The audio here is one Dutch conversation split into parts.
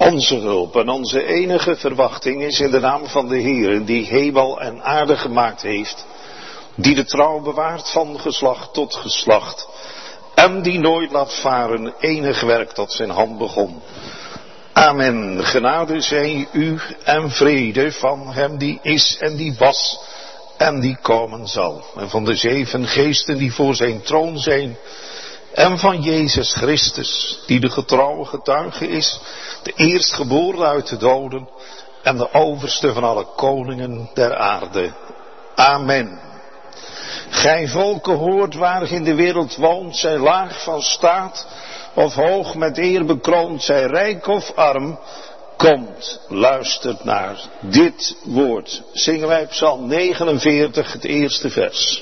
Onze hulp en onze enige verwachting is in de naam van de Heere, die hemel en aarde gemaakt heeft, die de trouw bewaart van geslacht tot geslacht, en die nooit laat varen enig werk dat zijn hand begon. Amen. Genade zij u en vrede van hem die is en die was en die komen zal. En van de 7 geesten die voor zijn troon zijn. En van Jezus Christus, die de getrouwe getuige is, de eerstgeboren uit de doden en de overste van alle koningen der aarde. Amen. Gij volken hoort waar in de wereld woont, zij laag van staat of hoog met eer bekroond, zij rijk of arm, komt, luistert naar dit woord. Zingen wij Psalm 49, het eerste vers.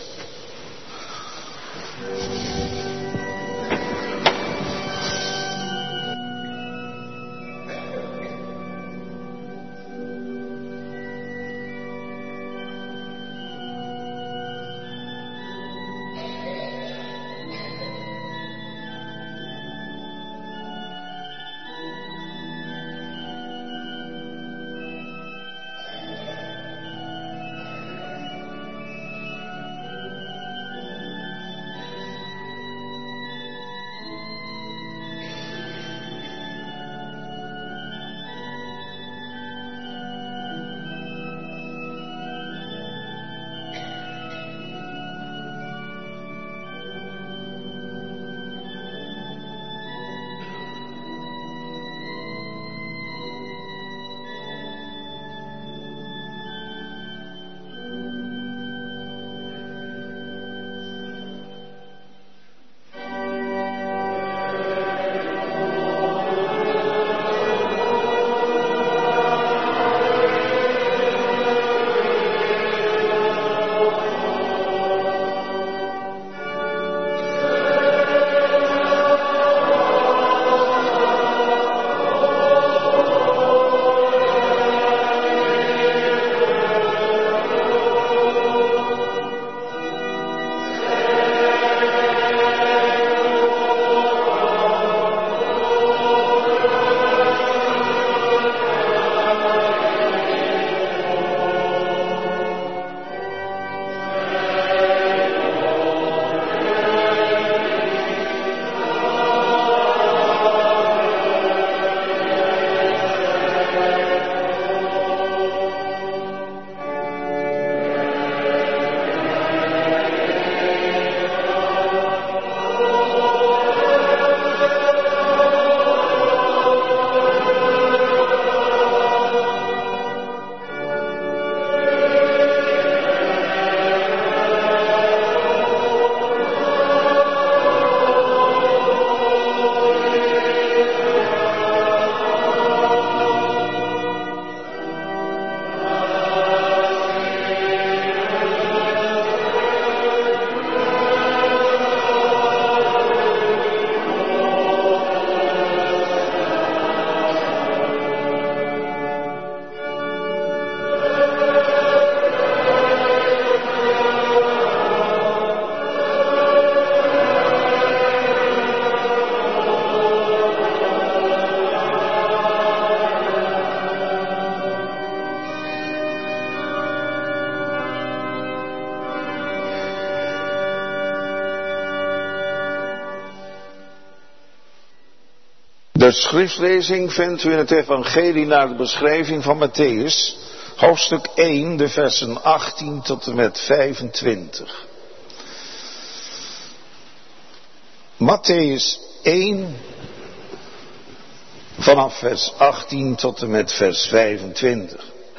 De schriftlezing vindt u in het evangelie naar de beschrijving van Matthäus, hoofdstuk 1, de versen 18 tot en met 25. Matthäus 1, vanaf vers 18 tot en met vers 25.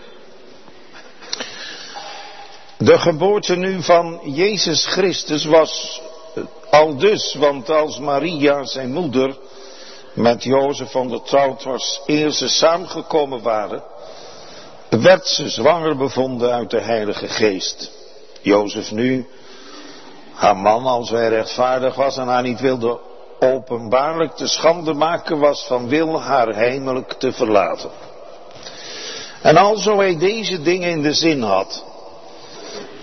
De geboorte nu van Jezus Christus was aldus, want als Maria, zijn moeder, met Jozef ondertrouwd was, eer ze samengekomen waren, werd ze zwanger bevonden uit de Heilige Geest. Jozef nu, haar man, als hij rechtvaardig was en haar niet wilde openbaarlijk te schande maken, was van wil haar heimelijk te verlaten. En alzo hij deze dingen in de zin had,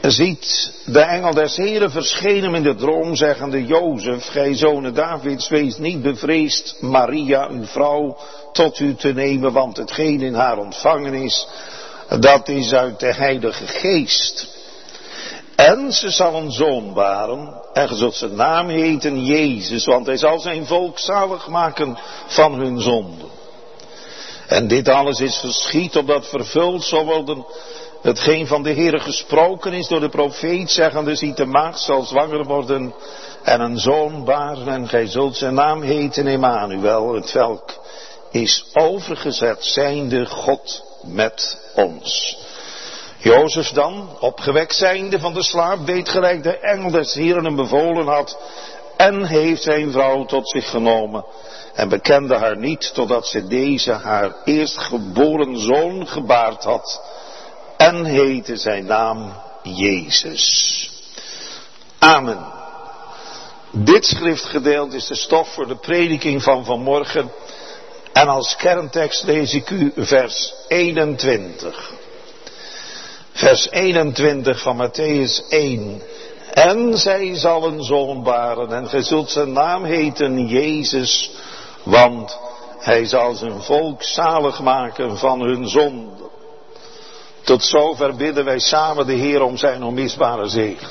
ziet de engel des Heren verschenen in de droom, zeggende: Jozef, gij zone Davids, wees niet bevreesd Maria, uw vrouw, tot u te nemen, want hetgeen in haar ontvangen is, dat is uit de Heilige Geest. En ze zal een zoon baren, en ge zult zijn naam heten Jezus, want hij zal zijn volk zalig maken van hun zonden. En dit alles is geschied, opdat vervuld zal worden hetgeen van de Heere gesproken is door de profeet, zeggende: ziet, de maagd zal zwanger worden en een zoon baren, en gij zult zijn naam heten Emmanuel, het welk is overgezet zijnde God met ons. Jozef dan, opgewekt zijnde van de slaap, deed gelijk de engel des Heren hem bevolen had, en heeft zijn vrouw tot zich genomen, en bekende haar niet, totdat ze deze haar eerstgeboren zoon gebaard had, en heette zijn naam Jezus. Amen. Dit schriftgedeelte is de stof voor de prediking van vanmorgen, en als kerntekst lees ik u vers 21. Vers 21 van Mattheüs 1. En zij zal een zoon baren, en gij zult zijn naam heten Jezus, want hij zal zijn volk zalig maken van hun zonden. Tot zover bidden wij samen de Heer om zijn onmisbare zegen.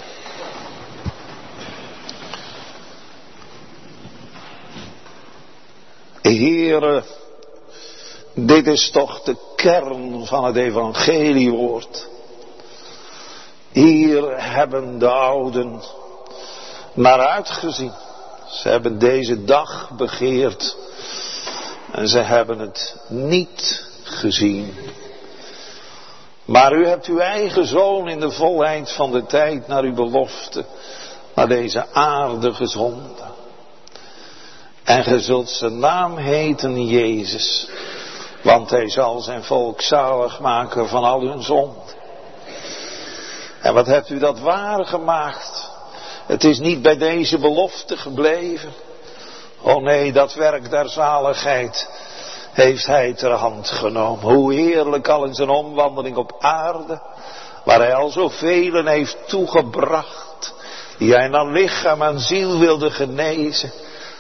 Heere, dit is toch de kern van het evangeliewoord. Hier hebben de ouden naar uitgezien. Ze hebben deze dag begeerd en ze hebben het niet gezien. Maar u hebt uw eigen zoon in de volheid van de tijd naar uw belofte, naar deze aarde gezonden. En ge zult zijn naam heten Jezus, want hij zal zijn volk zalig maken van al hun zonden. En wat hebt u dat waar gemaakt? Het is niet bij deze belofte gebleven. Oh nee, dat werk der zaligheid heeft hij ter hand genomen. Hoe heerlijk al in zijn omwandeling op aarde, waar hij al zoveel heeft toegebracht, die hij naar lichaam en ziel wilde genezen,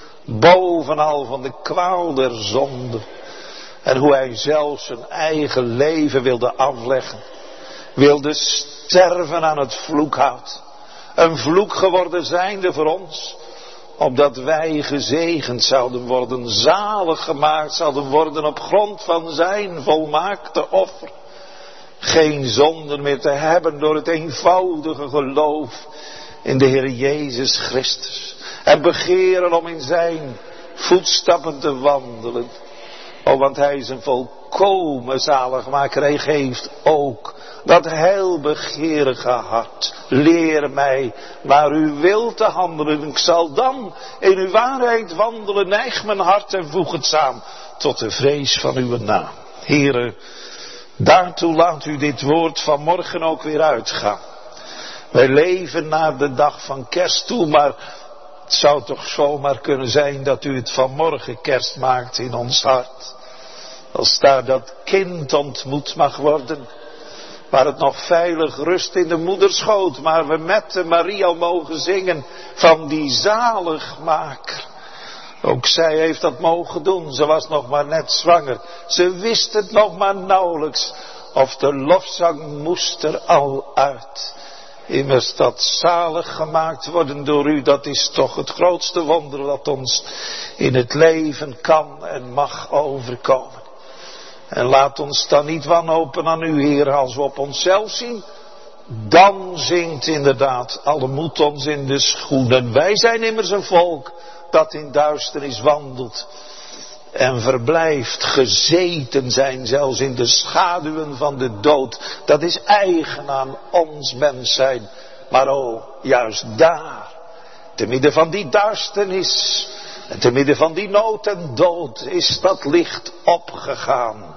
bovenal van de kwaal der zonde. En hoe hij zelfs zijn eigen leven wilde afleggen, wilde sterven aan het vloekhout. Een vloek geworden zijnde voor ons, opdat wij gezegend zouden worden, zalig gemaakt zouden worden op grond van zijn volmaakte offer. Geen zonde meer te hebben door het eenvoudige geloof in de Heer Jezus Christus. En begeren om in zijn voetstappen te wandelen. Oh, want hij is een volkomen zaligmaker. Hij geeft ook dat heilbegeerige hart. Leer mij naar uw wil te handelen. Ik zal dan in uw waarheid wandelen. Neig mijn hart en voeg het samen tot de vrees van uw naam. Heere, daartoe laat u dit woord vanmorgen ook weer uitgaan. Wij leven naar de dag van kerst toe, maar het zou toch zomaar kunnen zijn dat u het vanmorgen kerst maakt in ons hart. Als daar dat kind ontmoet mag worden, waar het nog veilig rust in de moederschoot, maar we met de Maria mogen zingen van die zaligmaker. Ook zij heeft dat mogen doen, ze was nog maar net zwanger. Ze wist het nog maar nauwelijks, of de lofzang moest er al uit. Immers dat zalig gemaakt worden door u, dat is toch het grootste wonder wat ons in het leven kan en mag overkomen. En laat ons dan niet wanhopen aan u, Heer, als we op onszelf zien. Dan zinkt inderdaad alle moed ons in de schoenen. Wij zijn immers een volk dat in duisternis wandelt en verblijft, gezeten zijn zelfs in de schaduwen van de dood. Dat is eigen aan ons mens zijn. Maar oh, juist daar, te midden van die duisternis en te midden van die nood en dood, is dat licht opgegaan.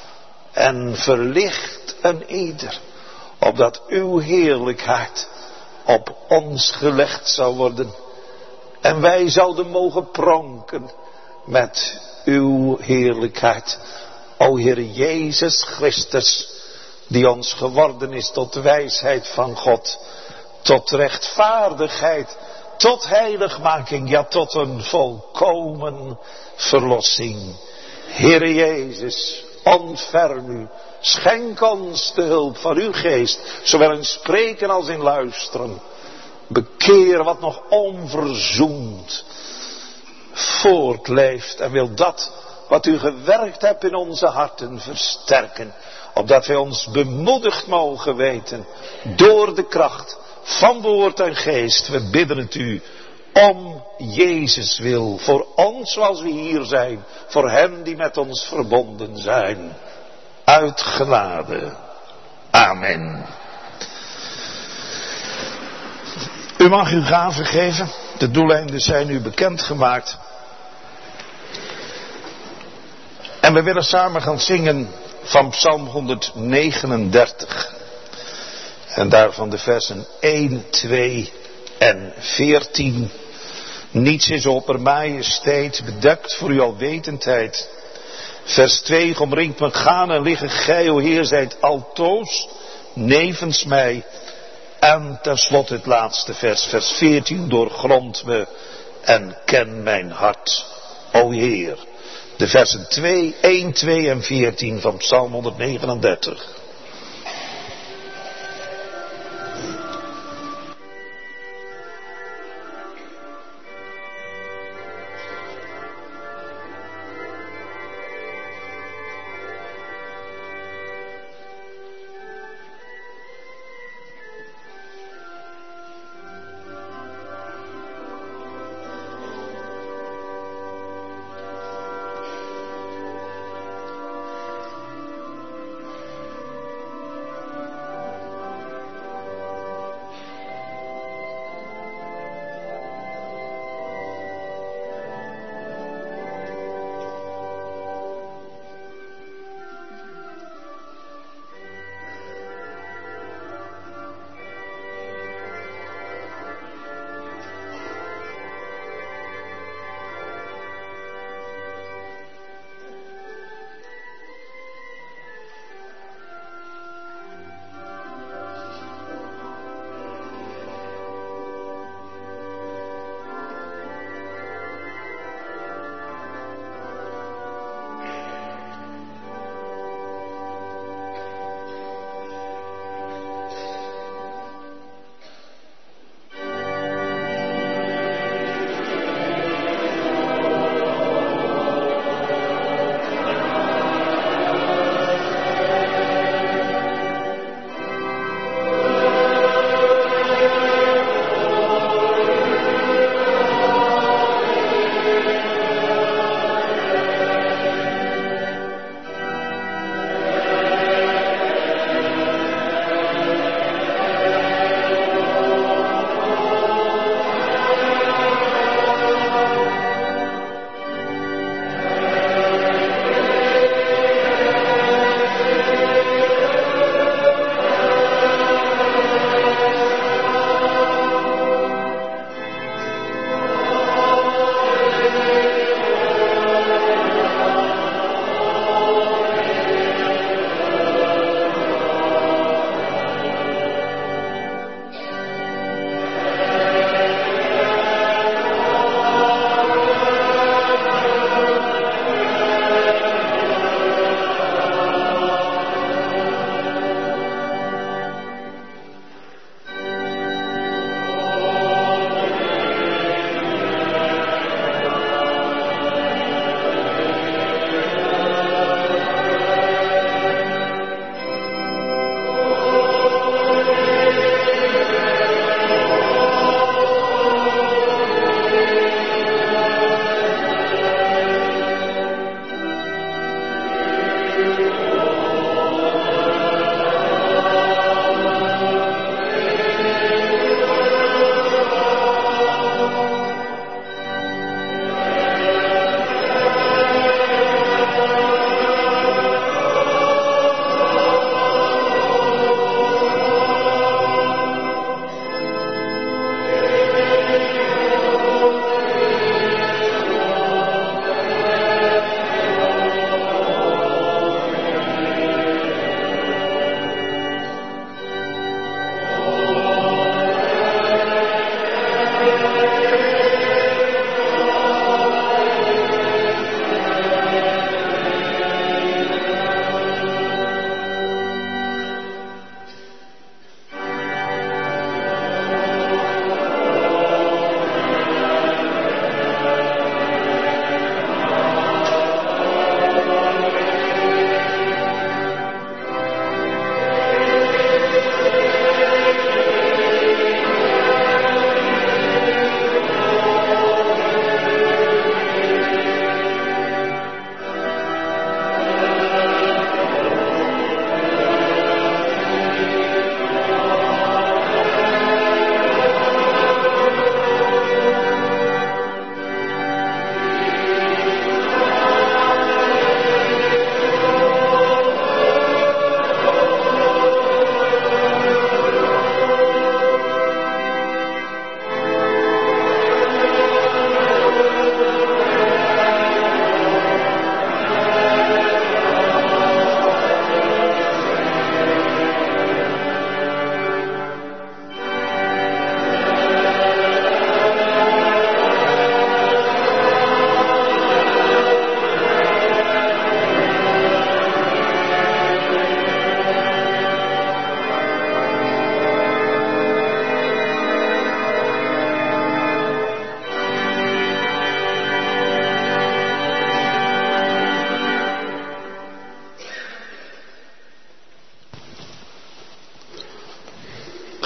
En verlicht een ieder, opdat uw heerlijkheid op ons gelegd zou worden. En wij zouden mogen pronken met uw heerlijkheid. O Heer Jezus Christus, die ons geworden is tot de wijsheid van God, tot rechtvaardigheid, tot heiligmaking, ja tot een volkomen verlossing. Heere Jezus, ontferm u, schenk ons de hulp van uw geest, zowel in spreken als in luisteren. Bekeer wat nog onverzoend voortleeft en wil dat wat u gewerkt hebt in onze harten versterken. Opdat wij ons bemoedigd mogen weten door de kracht van woord en geest. We bidden het u om Jezus wil. Voor ons zoals we hier zijn. Voor hen die met ons verbonden zijn. Uit genade. Amen. U mag uw gaven geven. De doeleinden zijn u bekendgemaakt. En we willen samen gaan zingen van Psalm 139. En daarvan de versen 1, 2 en 14. Niets is oppermajesteit, bedekt voor uw alwetendheid. Vers 2, omringt me gaan en liggen gij, o Heer, zijt altoos nevens mij. En tenslotte het laatste vers, vers 14, doorgrond me en ken mijn hart, o Heer. De versen 2, 1, 2 en 14 van Psalm 139.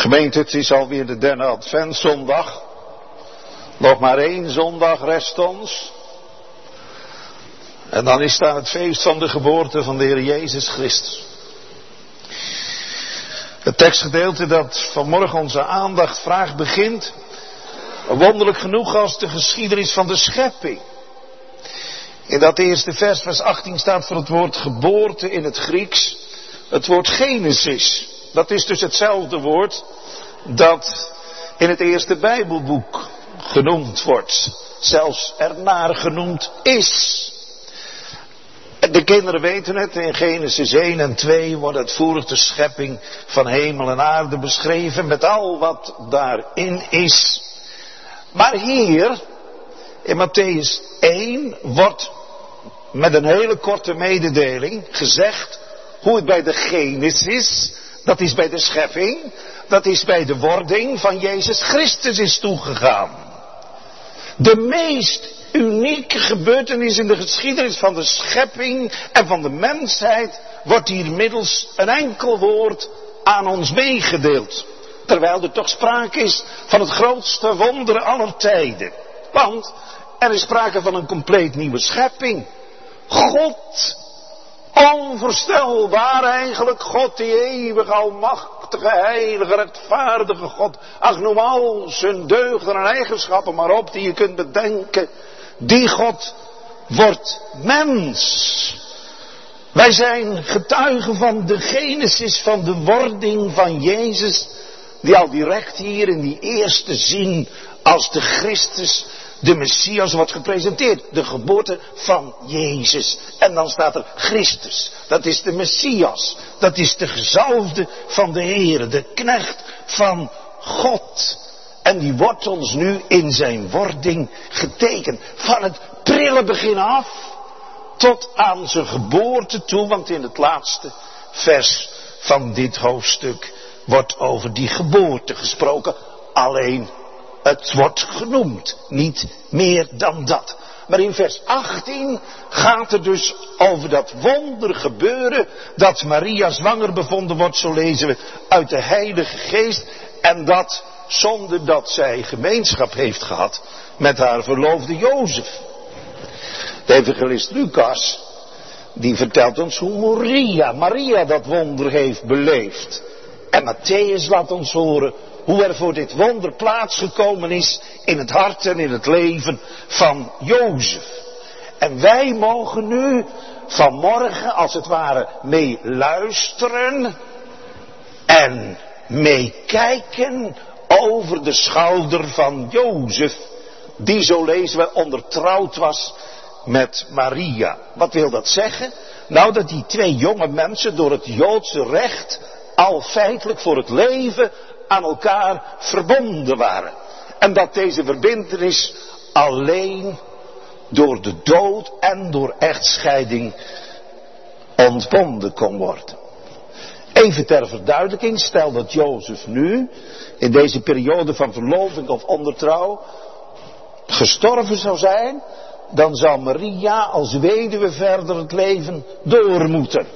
Gemeente, het is alweer de derde adventszondag. Nog maar 1 zondag rest ons. En dan is daar het feest van de geboorte van de Heer Jezus Christus. Het tekstgedeelte dat vanmorgen onze aandacht vraagt begint, wonderlijk genoeg, als de geschiedenis van de schepping. In dat eerste vers 18 staat voor het woord geboorte in het Grieks het woord Genesis. Dat is dus hetzelfde woord dat in het eerste Bijbelboek genoemd wordt. Zelfs ernaar genoemd is. De kinderen weten het, in Genesis 1 en 2 wordt uitvoerig de schepping van hemel en aarde beschreven met al wat daarin is. Maar hier, in Mattheüs 1, wordt met een hele korte mededeling gezegd hoe het bij de Genesis, dat is bij de schepping, dat is bij de wording van Jezus Christus is toegegaan. De meest unieke gebeurtenis in de geschiedenis van de schepping en van de mensheid wordt hier middels een enkel woord aan ons meegedeeld. Terwijl er toch sprake is van het grootste wonder aller tijden. Want er is sprake van een compleet nieuwe schepping. God, onvoorstelbaar eigenlijk, God die eeuwige, almachtige, heilige, rechtvaardige God. Ach, noem al zijn deugden en eigenschappen maar op die je kunt bedenken. Die God wordt mens. Wij zijn getuigen van de Genesis, van de wording van Jezus, die al direct hier in die eerste zin als de Christus, de Messias wordt gepresenteerd. De geboorte van Jezus. En dan staat er Christus. Dat is de Messias. Dat is de gezalfde van de Heere. De knecht van God. En die wordt ons nu in zijn wording getekend. Van het prille begin af tot aan zijn geboorte toe. Want in het laatste vers van dit hoofdstuk wordt over die geboorte gesproken. Alleen het wordt genoemd, niet meer dan dat. Maar in vers 18 gaat het dus over dat wonder gebeuren, dat Maria zwanger bevonden wordt, zo lezen we, uit de Heilige Geest. En dat zonder dat zij gemeenschap heeft gehad met haar verloofde Jozef. De evangelist Lucas, die vertelt ons hoe Maria dat wonder heeft beleefd. En Mattheüs laat ons horen hoe er voor dit wonder plaatsgekomen is in het hart en in het leven van Jozef. En wij mogen nu vanmorgen als het ware mee luisteren en meekijken over de schouder van Jozef, die, zo lezen we, ondertrouwd was met Maria. Wat wil dat zeggen? Nou, dat die 2 jonge mensen door het Joodse recht al feitelijk voor het leven aan elkaar verbonden waren. En dat deze verbintenis alleen door de dood en door echtscheiding ontbonden kon worden. Even ter verduidelijking, stel dat Jozef nu in deze periode van verloving of ondertrouw gestorven zou zijn, dan zou Maria als weduwe verder het leven door moeten.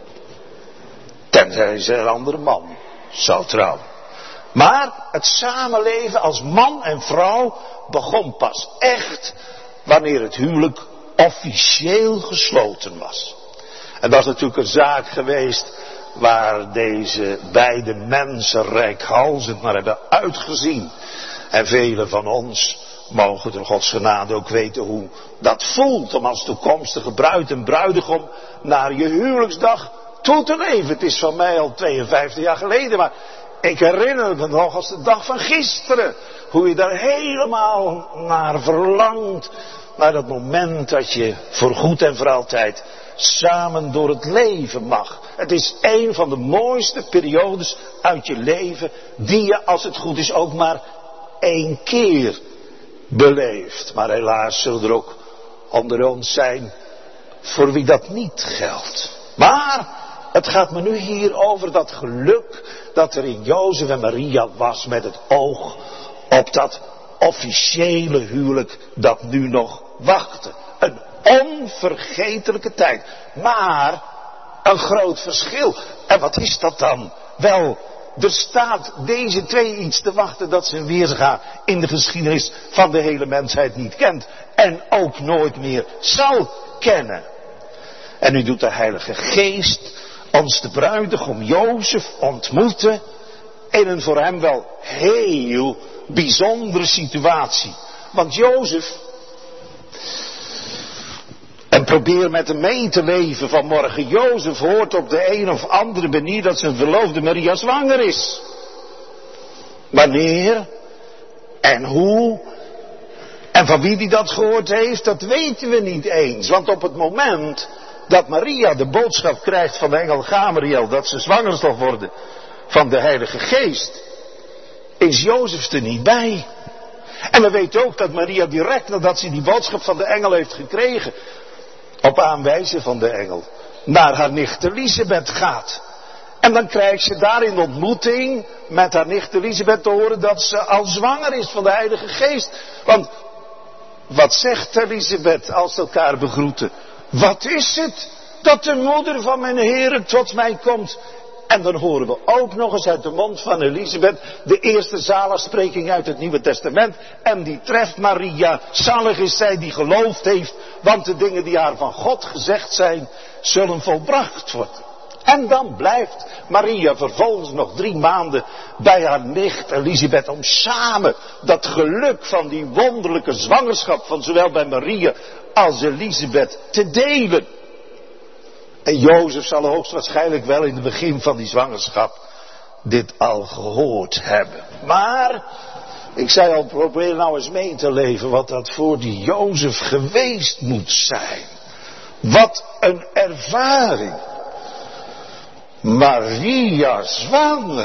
Tenzij ze een andere man zou trouwen. Maar het samenleven als man en vrouw begon pas echt wanneer het huwelijk officieel gesloten was. En dat is natuurlijk een zaak geweest waar deze beide mensen reikhalzend naar hebben uitgezien. En velen van ons mogen door Gods genade ook weten hoe dat voelt om als toekomstige bruid en bruidegom naar je huwelijksdag toe te leven. Het is van mij al 52 jaar geleden, maar ik herinner me nog als de dag van gisteren. Hoe je daar helemaal naar verlangt. Naar dat moment dat je voor goed en voor altijd samen door het leven mag. Het is een van de mooiste periodes uit je leven die je, als het goed is, ook maar 1 keer beleeft. Maar helaas zullen er ook onder ons zijn voor wie dat niet geldt. Maar het gaat me nu hier over dat geluk dat er in Jozef en Maria was met het oog op dat officiële huwelijk dat nu nog wachtte. Een onvergetelijke tijd. Maar een groot verschil. En wat is dat dan? Wel, er staat deze twee iets te wachten dat zijn weerga in de geschiedenis van de hele mensheid niet kent. En ook nooit meer zal kennen. En nu doet de Heilige Geest ons de bruidegom Jozef ontmoeten in een voor hem wel heel bijzondere situatie. Want Jozef, en probeer met hem mee te leven vanmorgen. Jozef hoort op de een of andere manier dat zijn verloofde Maria zwanger is. Wanneer en hoe en van wie die dat gehoord heeft, dat weten we niet eens. Want op het moment dat Maria de boodschap krijgt van de engel Gabriel dat ze zwanger zal worden van de Heilige Geest, is Jozef er niet bij. En we weten ook dat Maria direct nadat ze die boodschap van de engel heeft gekregen, op aanwijzen van de engel, naar haar nicht Elisabeth gaat. En dan krijgt ze daar in ontmoeting met haar nicht Elisabeth te horen dat ze al zwanger is van de Heilige Geest. Want wat zegt Elisabeth als ze elkaar begroeten? Wat is het dat de moeder van mijn Heere tot mij komt? En dan horen we ook nog eens uit de mond van Elisabeth de eerste zaligspreking uit het Nieuwe Testament. En die treft Maria. Zalig is zij die geloofd heeft, want de dingen die haar van God gezegd zijn, zullen volbracht worden. En dan blijft Maria vervolgens nog 3 maanden bij haar nicht Elisabeth om samen dat geluk van die wonderlijke zwangerschap van zowel bij Maria als Elisabeth te delen. En Jozef zal hoogstwaarschijnlijk wel in het begin van die zwangerschap dit al gehoord hebben. Maar, ik zei al, probeer nou eens mee te leven wat dat voor die Jozef geweest moet zijn. Wat een ervaring. Maria zwanger.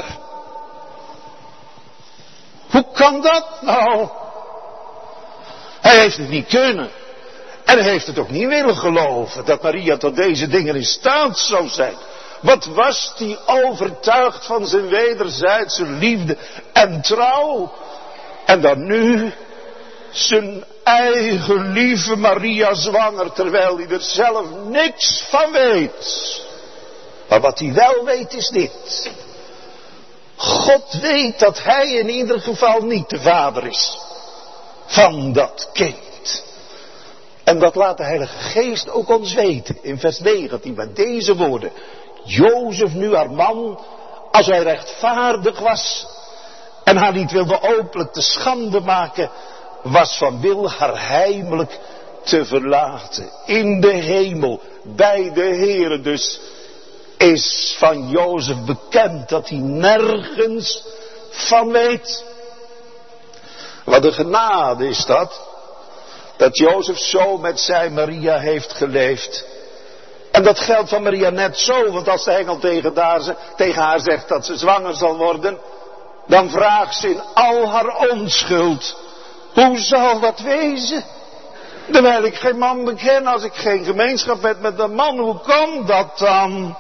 Hoe kan dat nou? Hij heeft het niet kunnen. En hij heeft het ook niet willen geloven dat Maria tot deze dingen in staat zou zijn. Wat was die overtuigd van zijn wederzijdse liefde en trouw. En dan nu zijn eigen lieve Maria zwanger, terwijl hij er zelf niks van weet. Maar wat hij wel weet is dit. God weet dat hij in ieder geval niet de vader is van dat kind. En dat laat de Heilige Geest ook ons weten in vers 19 met deze woorden. Jozef nu haar man, als hij rechtvaardig was en haar niet wilde openlijk te schande maken, was van wil haar heimelijk te verlaten. In de hemel, bij de Heere dus, is van Jozef bekend dat hij nergens van weet. Wat een genade is dat Jozef zo met zijn Maria heeft geleefd. En dat geldt van Maria net zo, want als de engel tegen haar zegt dat ze zwanger zal worden, dan vraagt ze in al haar onschuld, hoe zal dat wezen? Terwijl ik geen man beken, als ik geen gemeenschap heb met een man, hoe kan dat dan?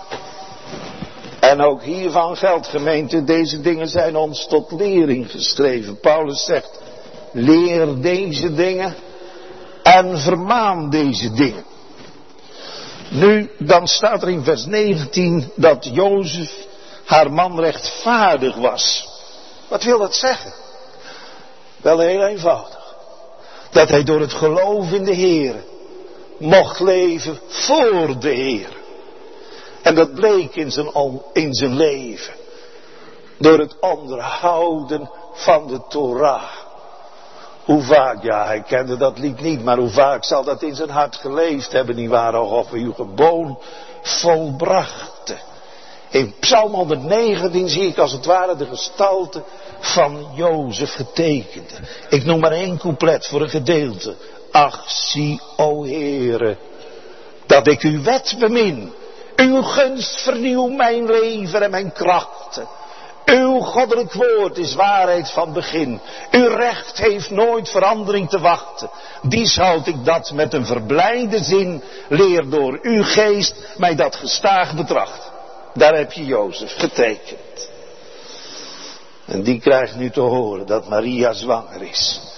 En ook hiervan geldt, gemeente, deze dingen zijn ons tot lering geschreven. Paulus zegt, leer deze dingen en vermaan deze dingen. Nu, dan staat er in vers 19 dat Jozef, haar man, rechtvaardig was. Wat wil dat zeggen? Wel heel eenvoudig. Dat hij door het geloof in de Heer mocht leven voor de Heer. En dat bleek in zijn leven. Door het onderhouden van de Torah. Hoe vaak, ja, hij kende dat lied niet, maar hoe vaak zal dat in zijn hart geleefd hebben, nietwaar, of uw geboon volbrachten. In Psalm 119 zie ik als het ware de gestalte van Jozef getekend. Ik noem maar 1 couplet voor een gedeelte. Ach, zie, o Heere, dat ik uw wet bemin. Uw gunst vernieuw mijn leven en mijn krachten. Uw goddelijk woord is waarheid van begin. Uw recht heeft nooit verandering te wachten. Dies houd ik dat met een verblijde zin. Leer door uw geest mij dat gestaag betracht. Daar heb je Jozef getekend. En die krijgt nu te horen dat Maria zwanger is.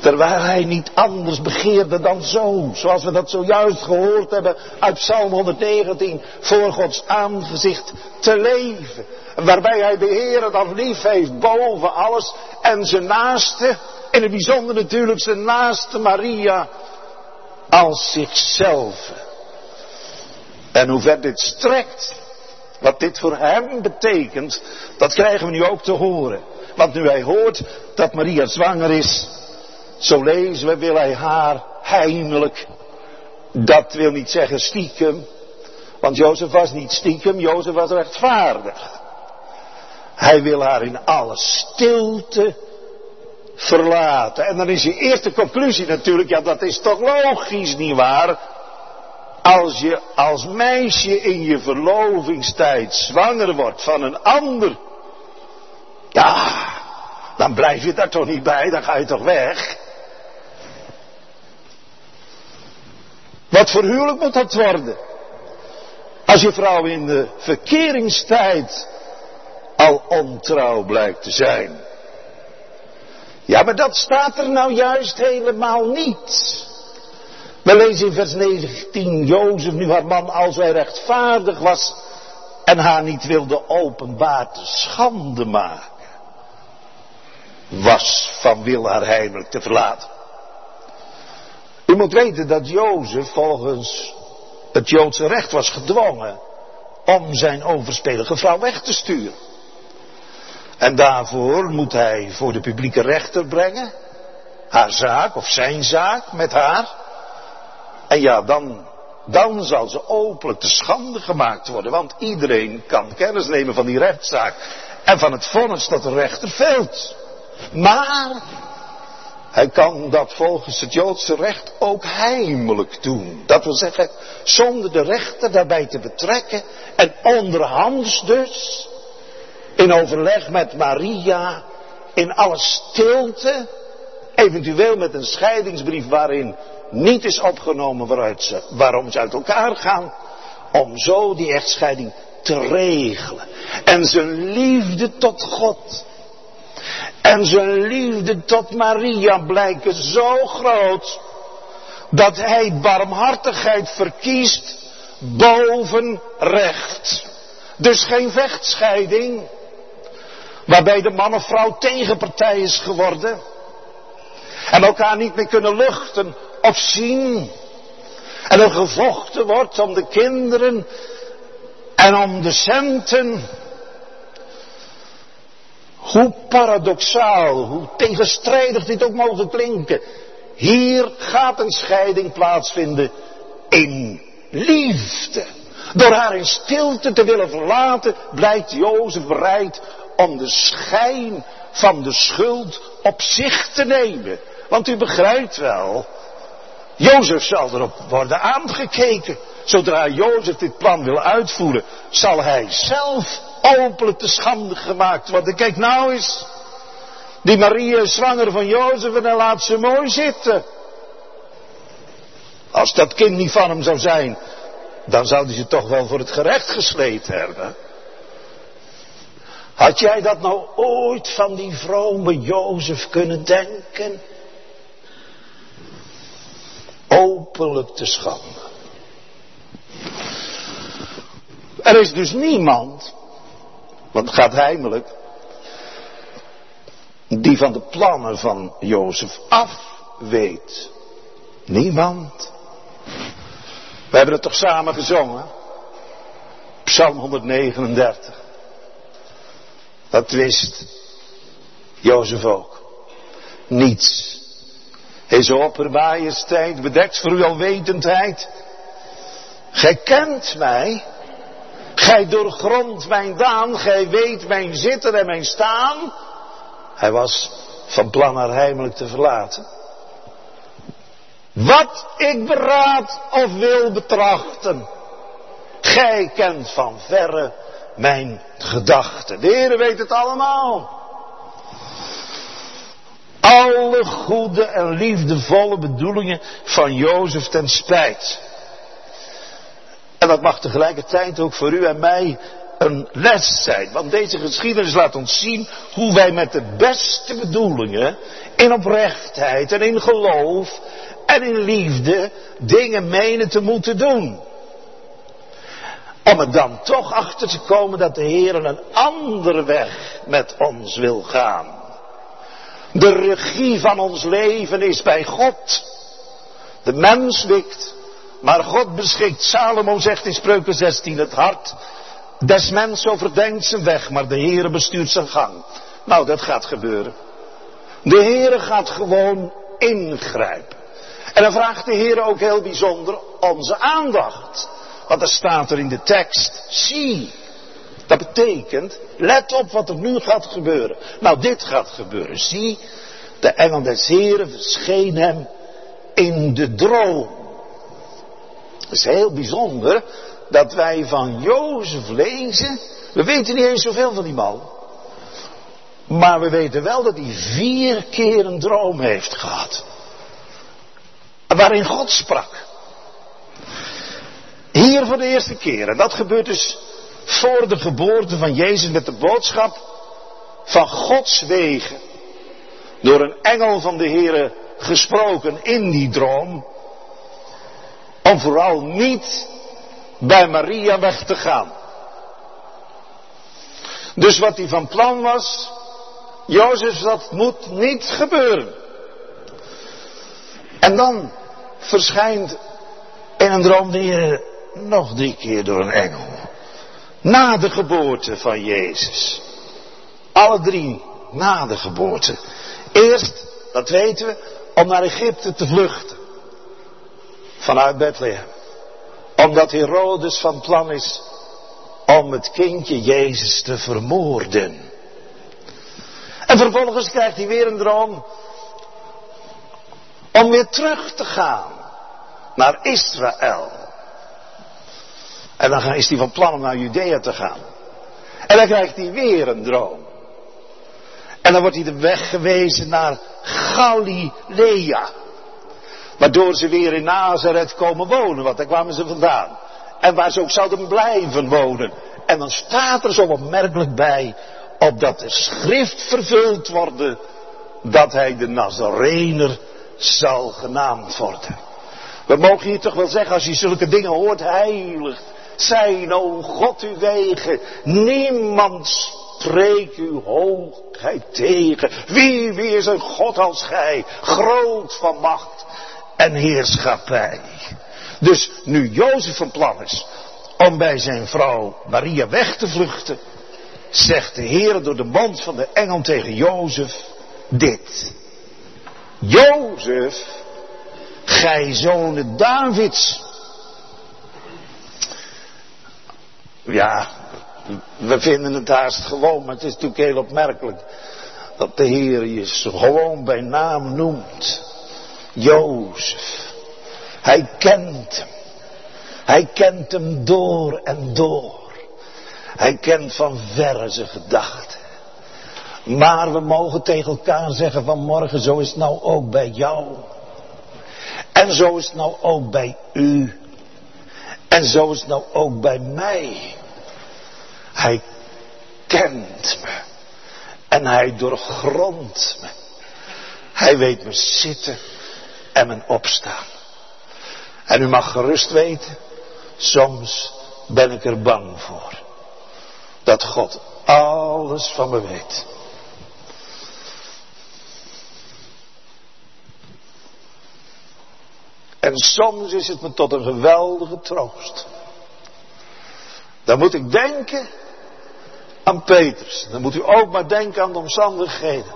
Terwijl hij niet anders begeerde dan zo. Zoals we dat zojuist gehoord hebben uit Psalm 119. Voor Gods aangezicht te leven. Waarbij hij de Heere dan lief heeft boven alles. En zijn naaste, in het bijzonder natuurlijk zijn naaste Maria, als zichzelf. En hoe ver dit strekt, wat dit voor hem betekent, dat krijgen we nu ook te horen. Want nu hij hoort dat Maria zwanger is, zo lezen we, wil hij haar heimelijk. Dat wil niet zeggen stiekem, want Jozef was niet stiekem, Jozef was rechtvaardig. Hij wil haar in alle stilte verlaten. En dan is je eerste conclusie natuurlijk, ja dat is toch logisch, nietwaar? Als je als meisje in je verlovingstijd zwanger wordt van een ander, ja, dan blijf je daar toch niet bij, dan ga je toch weg. Wat voor huwelijk moet dat worden? Als je vrouw in de verkeringstijd al ontrouw blijkt te zijn. Ja, maar dat staat er nou juist helemaal niet. We lezen in vers 19, Jozef, nu haar man als hij rechtvaardig was en haar niet wilde openbaar te schande maken, was van wil haar heimelijk te verlaten. U moet weten dat Jozef volgens het Joodse recht was gedwongen om zijn overspelige vrouw weg te sturen. En daarvoor moet hij voor de publieke rechter brengen, haar zaak of zijn zaak met haar. En ja, dan zal ze openlijk te schande gemaakt worden, want iedereen kan kennis nemen van die rechtszaak en van het vonnis dat de rechter velt. Maar hij kan dat volgens het Joodse recht ook heimelijk doen. Dat wil zeggen, zonder de rechter daarbij te betrekken en onderhands dus, in overleg met Maria, in alle stilte, eventueel met een scheidingsbrief waarin niet is opgenomen waarom ze uit elkaar gaan, om zo die echtscheiding te regelen. En zijn liefde tot God en zijn liefde tot Maria blijken zo groot, dat hij barmhartigheid verkiest boven recht. Dus geen vechtscheiding, waarbij de man of vrouw tegenpartij is geworden en elkaar niet meer kunnen luchten of zien. En er gevochten wordt om de kinderen en om de centen. Hoe paradoxaal, hoe tegenstrijdig dit ook mogen klinken. Hier gaat een scheiding plaatsvinden in liefde. Door haar in stilte te willen verlaten, blijkt Jozef bereid om de schijn van de schuld op zich te nemen. Want u begrijpt wel, Jozef zal erop worden aangekeken. Zodra Jozef dit plan wil uitvoeren, zal hij zelf openlijk te schande gemaakt worden. Kijk nou eens, die Maria is zwanger van Jozef en hij laat ze mooi zitten. Als dat kind niet van hem zou zijn, dan zou hij ze toch wel voor het gerecht gesleept hebben. Had jij dat nou ooit van die vrome Jozef kunnen denken? Openlijk te schande. Er is dus niemand, want het gaat heimelijk, die van de plannen van Jozef af weet. Niemand. We hebben het toch samen gezongen? Psalm 139. Dat wist Jozef ook. Niets is op majesteit bedekt voor uw alwetendheid. Gij kent mij. Gij doorgrondt mijn daan. Gij weet mijn zitten en mijn staan. Hij was van plan haar heimelijk te verlaten. Wat ik beraad of wil betrachten. Gij kent van verre mijn gedachten. De Heer weet het allemaal. Alle goede en liefdevolle bedoelingen van Jozef ten spijt. En dat mag tegelijkertijd ook voor u en mij een les zijn. Want deze geschiedenis laat ons zien hoe wij met de beste bedoelingen, in oprechtheid en in geloof en in liefde, dingen menen te moeten doen. Om er dan toch achter te komen dat de Heer een andere weg met ons wil gaan. De regie van ons leven is bij God. De mens wikt, maar God beschikt. Salomo zegt in Spreuken 16, het hart des mens overdenkt zijn weg, maar de Heere bestuurt zijn gang. Nou, dat gaat gebeuren. De Heere gaat gewoon ingrijpen. En dan vraagt de Heere ook heel bijzonder onze aandacht. Want er staat er in de tekst, zie. Dat betekent, let op wat er nu gaat gebeuren. Nou, dit gaat gebeuren. Zie, de engel des Heeren verscheen hem in de droom. Het is heel bijzonder dat wij van Jozef lezen. We weten niet eens zoveel van die man. Maar we weten wel dat hij 4 keer een droom heeft gehad. Waarin God sprak. Hier voor de eerste keer. En dat gebeurt dus voor de geboorte van Jezus met de boodschap van Gods wegen. Door een engel van de Heere gesproken in die droom. Om vooral niet bij Maria weg te gaan. Dus wat hij van plan was, Jozef, dat moet niet gebeuren. En dan verschijnt in een droom de Heer nog 3 keer door een engel. Na de geboorte van Jezus. Alle 3 na de geboorte. Eerst, dat weten we, om naar Egypte te vluchten. Vanuit Bethlehem. Omdat Herodes van plan is om het kindje Jezus te vermoorden. En vervolgens krijgt hij weer een droom om weer terug te gaan naar Israël. En dan is hij van plan om naar Judea te gaan. En dan krijgt hij weer een droom. En dan wordt hij de weg gewezen naar Galilea. Waardoor ze weer in Nazareth komen wonen, want daar kwamen ze vandaan. En waar ze ook zouden blijven wonen. En dan staat er zo opmerkelijk bij, opdat de schrift vervuld worden, dat hij de Nazarener zal genaamd worden. We mogen hier toch wel zeggen, als je zulke dingen hoort, heilig zijn, o God, uw wegen. Niemand spreekt uw hoogheid tegen. Wie is een God als gij, groot van macht en heerschappij. Dus nu Jozef van plan is om bij zijn vrouw Maria weg te vluchten, zegt de Heer door de mond van de engel tegen Jozef dit. Jozef, gij zoon Davids. Ja, we vinden het haast gewoon, maar het is natuurlijk heel opmerkelijk dat de Heer je gewoon bij naam noemt. Jozef. Hij kent hem. Hij kent hem door en door. Hij kent van verre zijn gedachten. Maar we mogen tegen elkaar zeggen vanmorgen, zo is het nou ook bij jou. En zo is het nou ook bij u. En zo is het nou ook bij mij. Hij kent me. En hij doorgrondt me. Hij weet me zitten en mijn opstaan. En u mag gerust weten, soms ben ik er bang voor. Dat God alles van me weet. En soms is het me tot een geweldige troost. Dan moet ik denken aan Petrus. Dan moet u ook maar denken aan de omstandigheden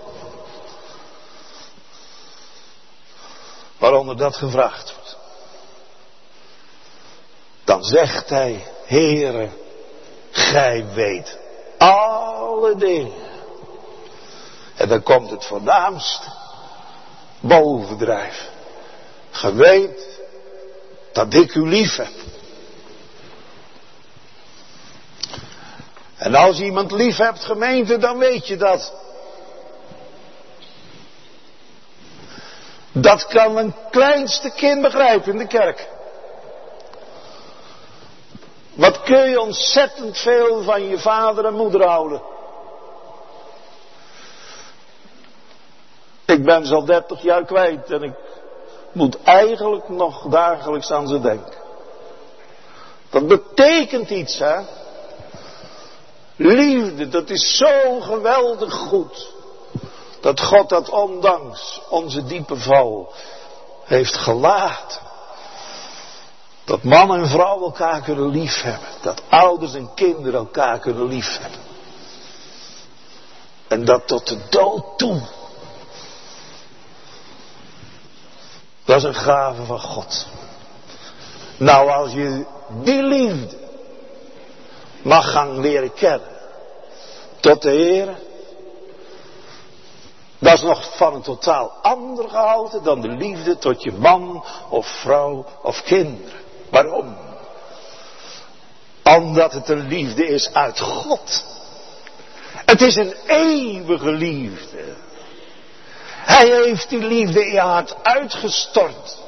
waaronder dat gevraagd wordt. Dan zegt hij, Heere, gij weet alle dingen. En dan komt het voornaamste bovendrijven. Ge weet dat ik u lief heb. En als je iemand lief hebt, gemeente, dan weet je dat. Dat kan een kleinste kind begrijpen in de kerk. Wat kun je ontzettend veel van je vader en moeder houden. Ik ben ze al 30 jaar kwijt en ik moet eigenlijk nog dagelijks aan ze denken. Dat betekent iets, hè. Liefde, dat is zo geweldig goed. Dat God dat ondanks onze diepe val heeft gelaten. Dat man en vrouw elkaar kunnen liefhebben. Dat ouders en kinderen elkaar kunnen liefhebben. En dat tot de dood toe. Dat is een gave van God. Nou, als je die liefde mag gaan leren kennen tot de Heer, dat is nog van een totaal ander gehalte dan de liefde tot je man of vrouw of kinderen. Waarom? Omdat het een liefde is uit God. Het is een eeuwige liefde. Hij heeft die liefde in je hart uitgestort.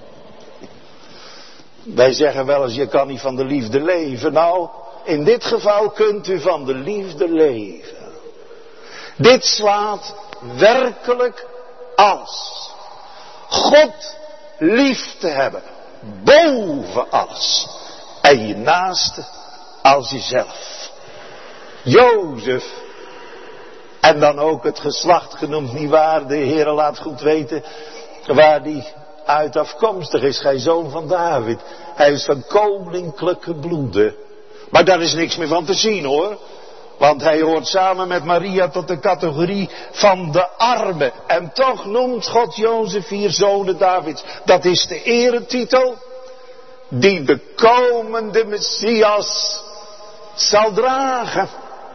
Wij zeggen wel eens, je kan niet van de liefde leven. Nou, in dit geval kunt u van de liefde leven. Dit slaat werkelijk alles. God lief te hebben. Boven alles. En je naaste als jezelf. Jozef. En dan ook het geslacht genoemd, nietwaar? De Heere laat goed weten waar die uit afkomstig is. Gij zoon van David. Hij is van koninklijke bloede. Maar daar is niks meer van te zien, hoor. Want hij hoort samen met Maria tot de categorie van de armen. En toch noemt God Jozef hier zonen Davids. Dat is de eretitel die de komende Messias zal dragen.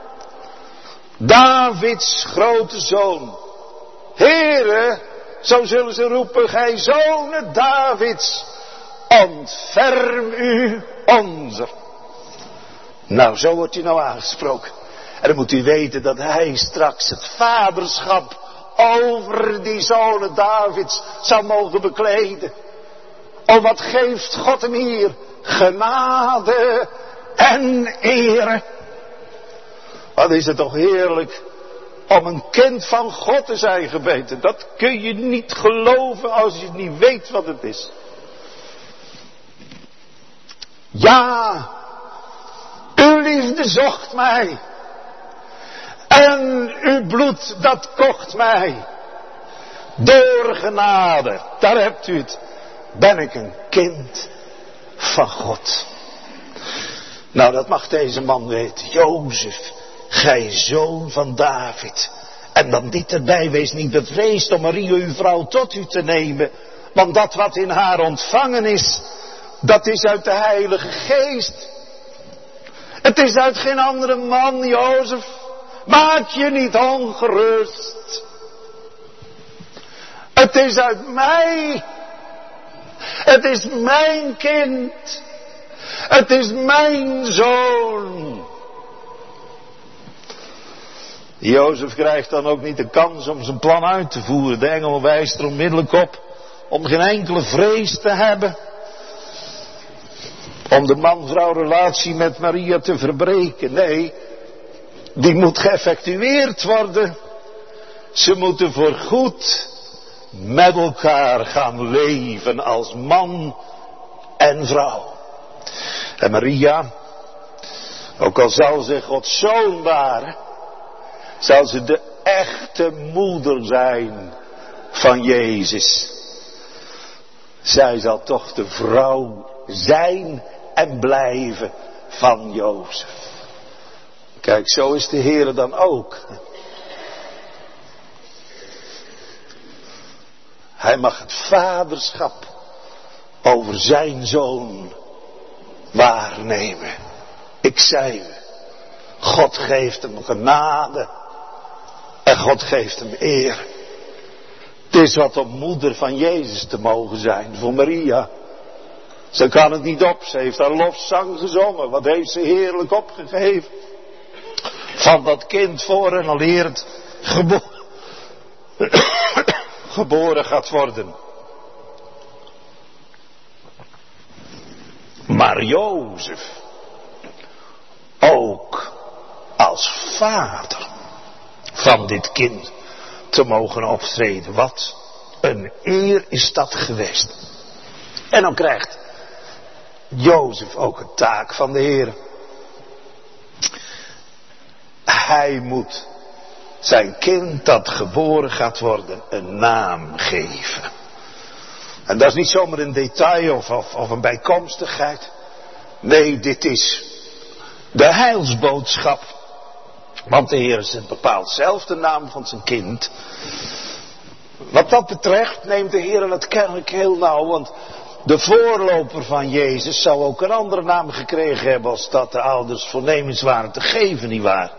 Davids grote zoon. Heere, zo zullen ze roepen, gij zonen Davids, ontferm u onzer. Nou, zo wordt hij nou aangesproken. En dan moet u weten dat hij straks het vaderschap over die zonen Davids zal mogen bekleden. Oh, wat geeft God hem hier? Genade en ere. Wat is het toch heerlijk om een kind van God te zijn gebeten. Dat kun je niet geloven als je niet weet wat het is. Ja, uw liefde zocht mij. En uw bloed, dat kocht mij. Door genade, daar hebt u het. Ben ik een kind van God. Nou, dat mag deze man weten. Jozef, gij zoon van David. En dan dit erbij, wees niet bevreesd om Maria uw vrouw tot u te nemen. Want dat wat in haar ontvangen is, dat is uit de Heilige Geest. Het is uit geen andere man, Jozef. Maak je niet ongerust. Het is uit mij. Het is mijn kind. Het is mijn zoon. Jozef krijgt dan ook niet de kans om zijn plan uit te voeren. De engel wijst er onmiddellijk op om geen enkele vrees te hebben. Om de man-vrouw relatie met Maria te verbreken. Nee, die moet geëffectueerd worden. Ze moeten voorgoed met elkaar gaan leven als man en vrouw. En Maria, ook al zal ze Gods zoon waren, zal ze de echte moeder zijn van Jezus. Zij zal toch de vrouw zijn en blijven van Jozef. Kijk, zo is de Heer dan ook. Hij mag het vaderschap over zijn zoon waarnemen. Ik zei u, God geeft hem genade en God geeft hem eer. Het is wat om moeder van Jezus te mogen zijn voor Maria. Ze kan het niet op, ze heeft haar lofzang gezongen. Wat heeft ze heerlijk opgegeven. Van dat kind voor en al eer het geboren gaat worden. Maar Jozef, vader van dit kind te mogen optreden. Wat een eer is dat geweest. En dan krijgt Jozef ook een taak van de Heer. Hij moet zijn kind dat geboren gaat worden een naam geven. En dat is niet zomaar een detail of een bijkomstigheid. Nee, dit is de heilsboodschap. Want de Heer bepaalt zelf de naam van zijn kind. Wat dat betreft neemt de Heer het kennelijk heel nauw. Want de voorloper van Jezus zou ook een andere naam gekregen hebben als dat de ouders voornemens waren te geven, nietwaar?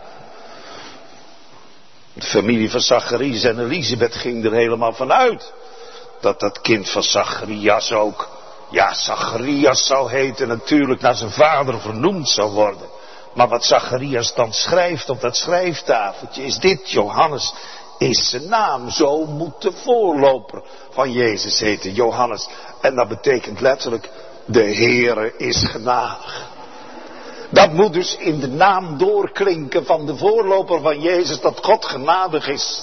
De familie van Zacharias en Elisabeth ging er helemaal van uit dat dat kind van Zacharias ook, Zacharias zou heten, natuurlijk naar zijn vader vernoemd zou worden. Maar wat Zacharias dan schrijft op dat schrijftafeltje is dit: Johannes is zijn naam. Zo moet de voorloper van Jezus heten, Johannes. En dat betekent letterlijk, de Heere is genadig. Dat moet dus in de naam doorklinken van de voorloper van Jezus, dat God genadig is.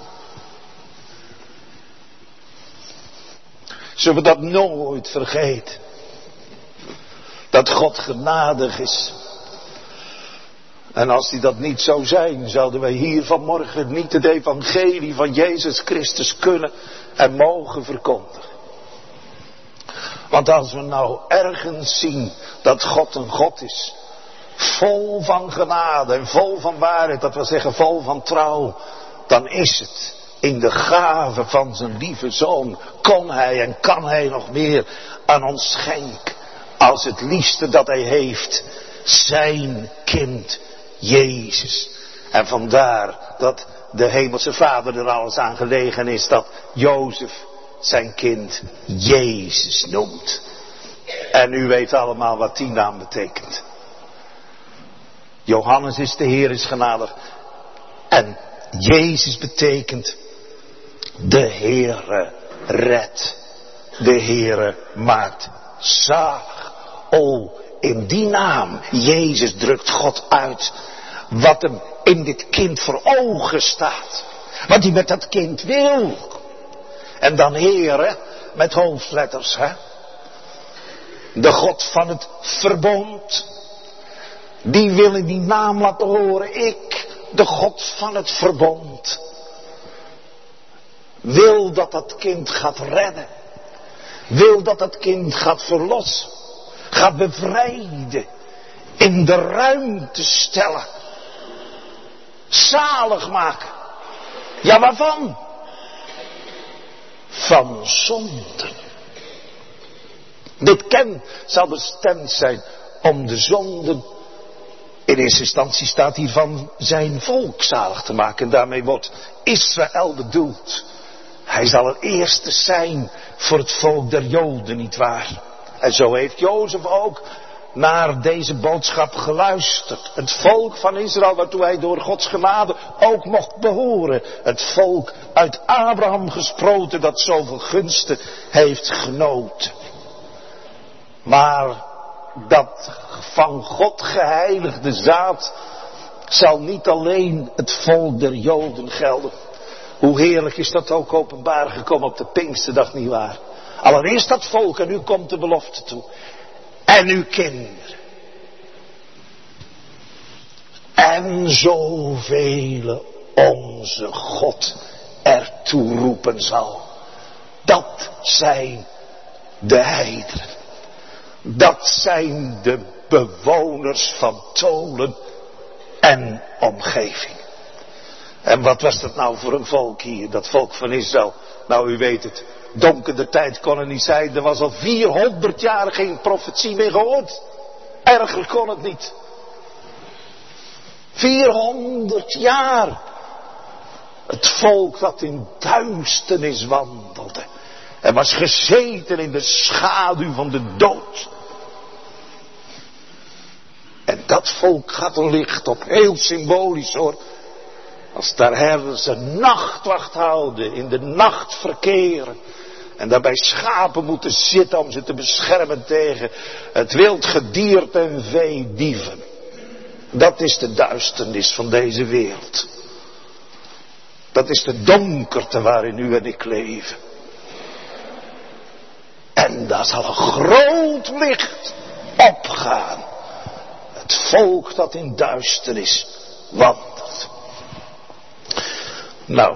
Zullen we dat nooit vergeten? Dat God genadig is. En als die dat niet zou zijn, zouden wij hier vanmorgen niet het evangelie van Jezus Christus kunnen en mogen verkondigen. Want als we nou ergens zien dat God een God is, vol van genade en vol van waarheid, dat wil zeggen vol van trouw, dan is het in de gave van zijn lieve Zoon, kon hij en kan hij nog meer aan ons schenken, als het liefste dat hij heeft, zijn kind Jezus. En vandaar dat de hemelse Vader er alles aan gelegen is dat Jozef zijn kind Jezus noemt. En u weet allemaal wat die naam betekent. Johannes is de Heer is genadig. En Jezus betekent de Heere redt. De Heere maakt zalig. O, in die naam, Jezus, drukt God uit wat hem in dit kind voor ogen staat. Wat hij met dat kind wil. En dan Heere, met hoofdletters, hè. De God van het verbond. Die wil in die naam laten horen. Ik, de God van het verbond. Wil dat dat kind gaat redden. Wil dat dat kind gaat verlossen. Gaat bevrijden. In de ruimte stellen. Zalig maken. Ja, waarvan? Van zonden. Dit kind zal bestemd zijn om de zonden, in eerste instantie staat hier, van zijn volk zalig te maken. En daarmee wordt Israël bedoeld. Hij zal het eerste zijn voor het volk der Joden, nietwaar? En zo heeft Jozef ook naar deze boodschap geluisterd. Het volk van Israël, waartoe hij door Gods genade ook mocht behoren. Het volk uit Abraham gesproten, dat zoveel gunsten heeft genoten. Maar dat van God geheiligde zaad zal niet alleen het volk der Joden gelden. Hoe heerlijk is dat ook openbaar gekomen op de Pinksterdag, nietwaar? Allereerst dat volk, en nu komt de belofte toe. En uw kinderen. En zoveel onze God ertoe roepen zal. Dat zijn de heidenen. Dat zijn de bewoners van Tolen en omgeving. En wat was dat nou voor een volk hier, dat volk van Israël? Nou, u weet het, donkere tijd kon er niet zijn. Er was al 400 jaar geen profetie meer gehoord. Erger kon het niet. 400 jaar. Het volk dat in duisternis wandelde. En was gezeten in de schaduw van de dood. En dat volk gaat er licht op. Heel symbolisch hoor. Als daar herders een nachtwacht houden. In de nacht verkeren. En daarbij schapen moeten zitten om ze te beschermen tegen het wild gedierte en veedieven. Dat is de duisternis van deze wereld. Dat is de donkerte waarin u en ik leven. En daar zal een groot licht opgaan. Het volk dat in duisternis wandelt. Nou,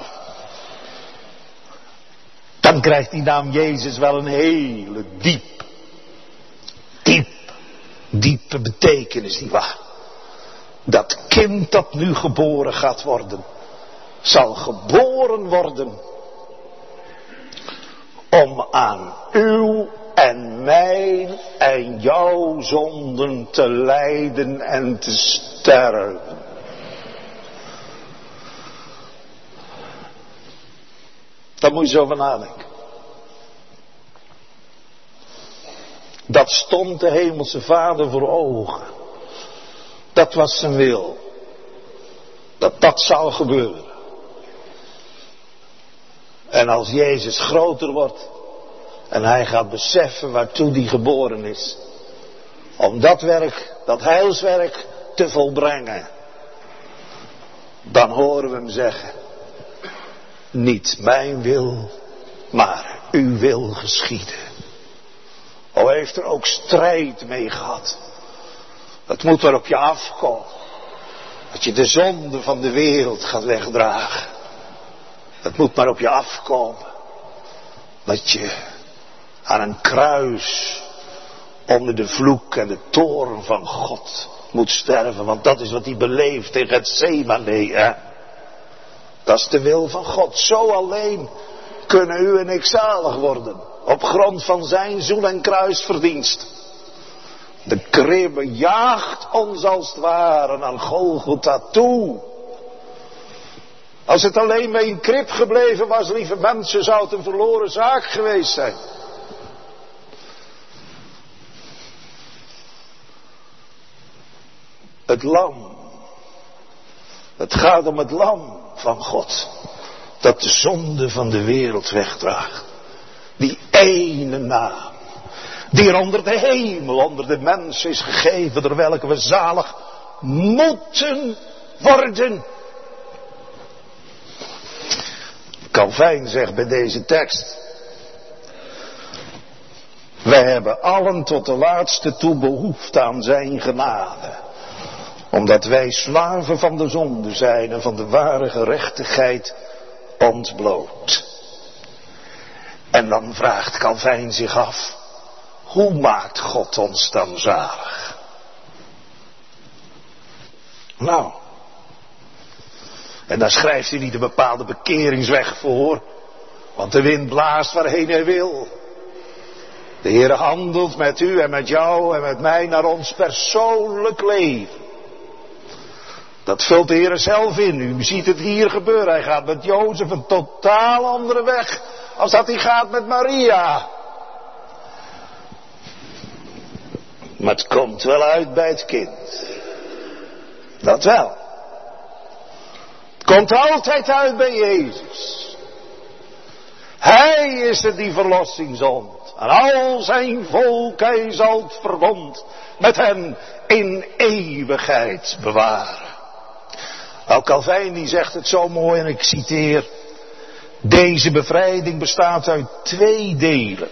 dan krijgt die naam Jezus wel een hele diepe betekenis, nietwaar? Dat kind dat nu geboren gaat worden, zal geboren worden om aan uw en mijn en jouw zonden te lijden en te sterven. Daar moet je zo van nadenken. Dat stond de hemelse Vader voor ogen. Dat was zijn wil. Dat zou gebeuren. En als Jezus groter wordt en hij gaat beseffen waartoe hij geboren is, om dat werk, dat heilswerk te volbrengen, dan horen we hem zeggen: niet mijn wil, maar uw wil geschieden. Al heeft er ook strijd mee gehad. Het moet er op je afkomen. Dat je de zonde van de wereld gaat wegdragen. Het moet maar op je afkomen. Dat je aan een kruis onder de vloek en de toorn van God moet sterven. Want dat is wat hij beleeft in Getsemane. Hè? Dat is de wil van God. Zo alleen kunnen u en ik zalig worden. Op grond van zijn zoen en kruisverdienst. De kribbe jaagt ons als het ware aan Golgotha toe. Als het alleen bij een krib gebleven was, lieve mensen, zou het een verloren zaak geweest zijn. Het lam. Het gaat om het lam van God. Dat de zonde van de wereld wegdraagt. Die ene naam. Die er onder de hemel, onder de mens is gegeven, door welke we zalig moeten worden. Calvijn zegt bij deze tekst: wij hebben allen tot de laatste toe behoefte aan zijn genade. Omdat wij slaven van de zonde zijn en van de ware gerechtigheid ontbloot. En dan vraagt Calvijn zich af: hoe maakt God ons dan zalig? Nou, en daar schrijft hij niet een bepaalde bekeringsweg voor, want de wind blaast waarheen hij wil. De Heer handelt met u en met jou en met mij naar ons persoonlijk leven. Dat vult de Heer zelf in. U ziet het hier gebeuren. Hij gaat met Jozef een totaal andere weg als dat hij gaat met Maria. Maar het komt wel uit bij het kind. Dat wel. Het komt altijd uit bij Jezus. Hij is het die verlossing zond. En al zijn volk hij zal het verbond met hen in eeuwigheid bewaren. Nou, Calvijn die zegt het zo mooi en ik citeer: deze bevrijding bestaat uit 2 delen.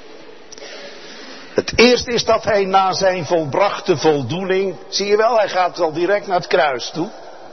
Het eerste is dat hij na zijn volbrachte voldoening, zie je wel, hij gaat al direct naar het kruis toe,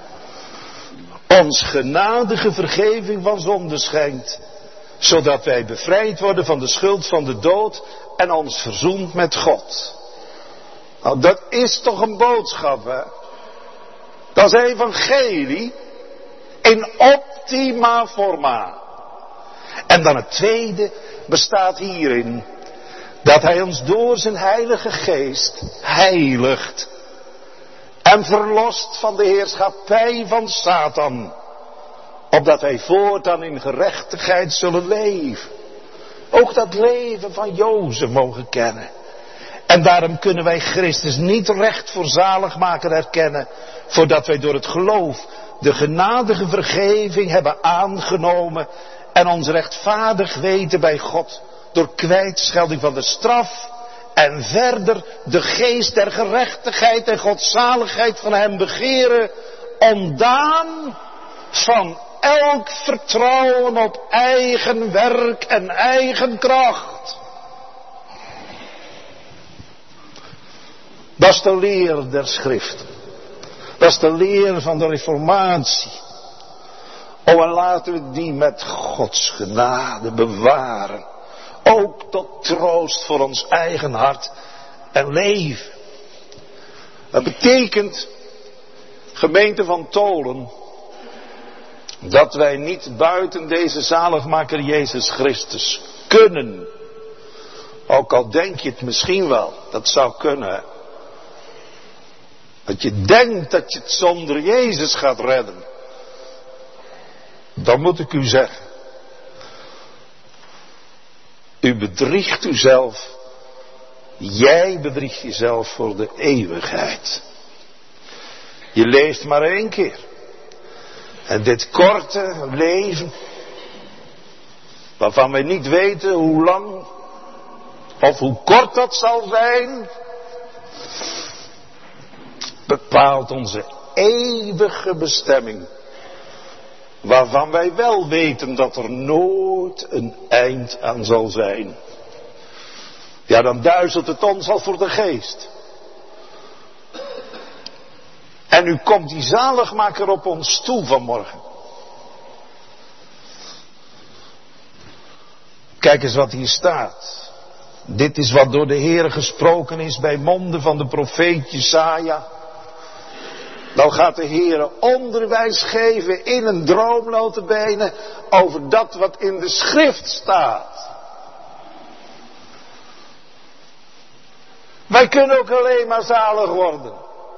ons genadige vergeving van zonde schenkt, zodat wij bevrijd worden van de schuld van de dood en ons verzoent met God. Nou, dat is toch een boodschap, hè? Dat is evangelie in optima forma. En dan het tweede bestaat hierin dat hij ons door zijn heilige geest heiligt en verlost van de heerschappij van Satan, opdat wij voortaan in gerechtigheid zullen leven. Ook dat leven van Jozef mogen kennen. En daarom kunnen wij Christus niet recht voor zaligmaker erkennen, voordat wij door het geloof de genadige vergeving hebben aangenomen en ons rechtvaardig weten bij God door kwijtschelding van de straf En verder de geest der gerechtigheid en godzaligheid van hem begeren, ontdaan van elk vertrouwen op eigen werk en eigen kracht. Dat is de leer der schriften. Dat is de leer van de reformatie. Oh, en laten we die met Gods genade bewaren. Ook tot troost voor ons eigen hart en leven. Dat betekent, gemeente van Tolen, dat wij niet buiten deze zaligmaker Jezus Christus kunnen. Ook al denk je het misschien wel, dat zou kunnen. Dat je denkt dat je het zonder Jezus gaat redden. Dan moet ik u zeggen. U bedriegt uzelf. Jij bedriegt jezelf voor de eeuwigheid. Je leeft maar 1 keer. En dit korte leven, waarvan we niet weten hoe lang of hoe kort dat zal zijn, bepaalt onze eeuwige bestemming. Waarvan wij wel weten dat er nooit een eind aan zal zijn. Ja, dan duizelt het ons al voor de geest. En nu komt die zaligmaker op ons toe vanmorgen. Kijk eens wat hier staat. Dit is wat door de Heer gesproken is bij monden van de profeet Jesaja. Nou gaat de Heer onderwijs geven in een droom notabene over dat wat in de schrift staat. Wij kunnen ook alleen maar zalig worden.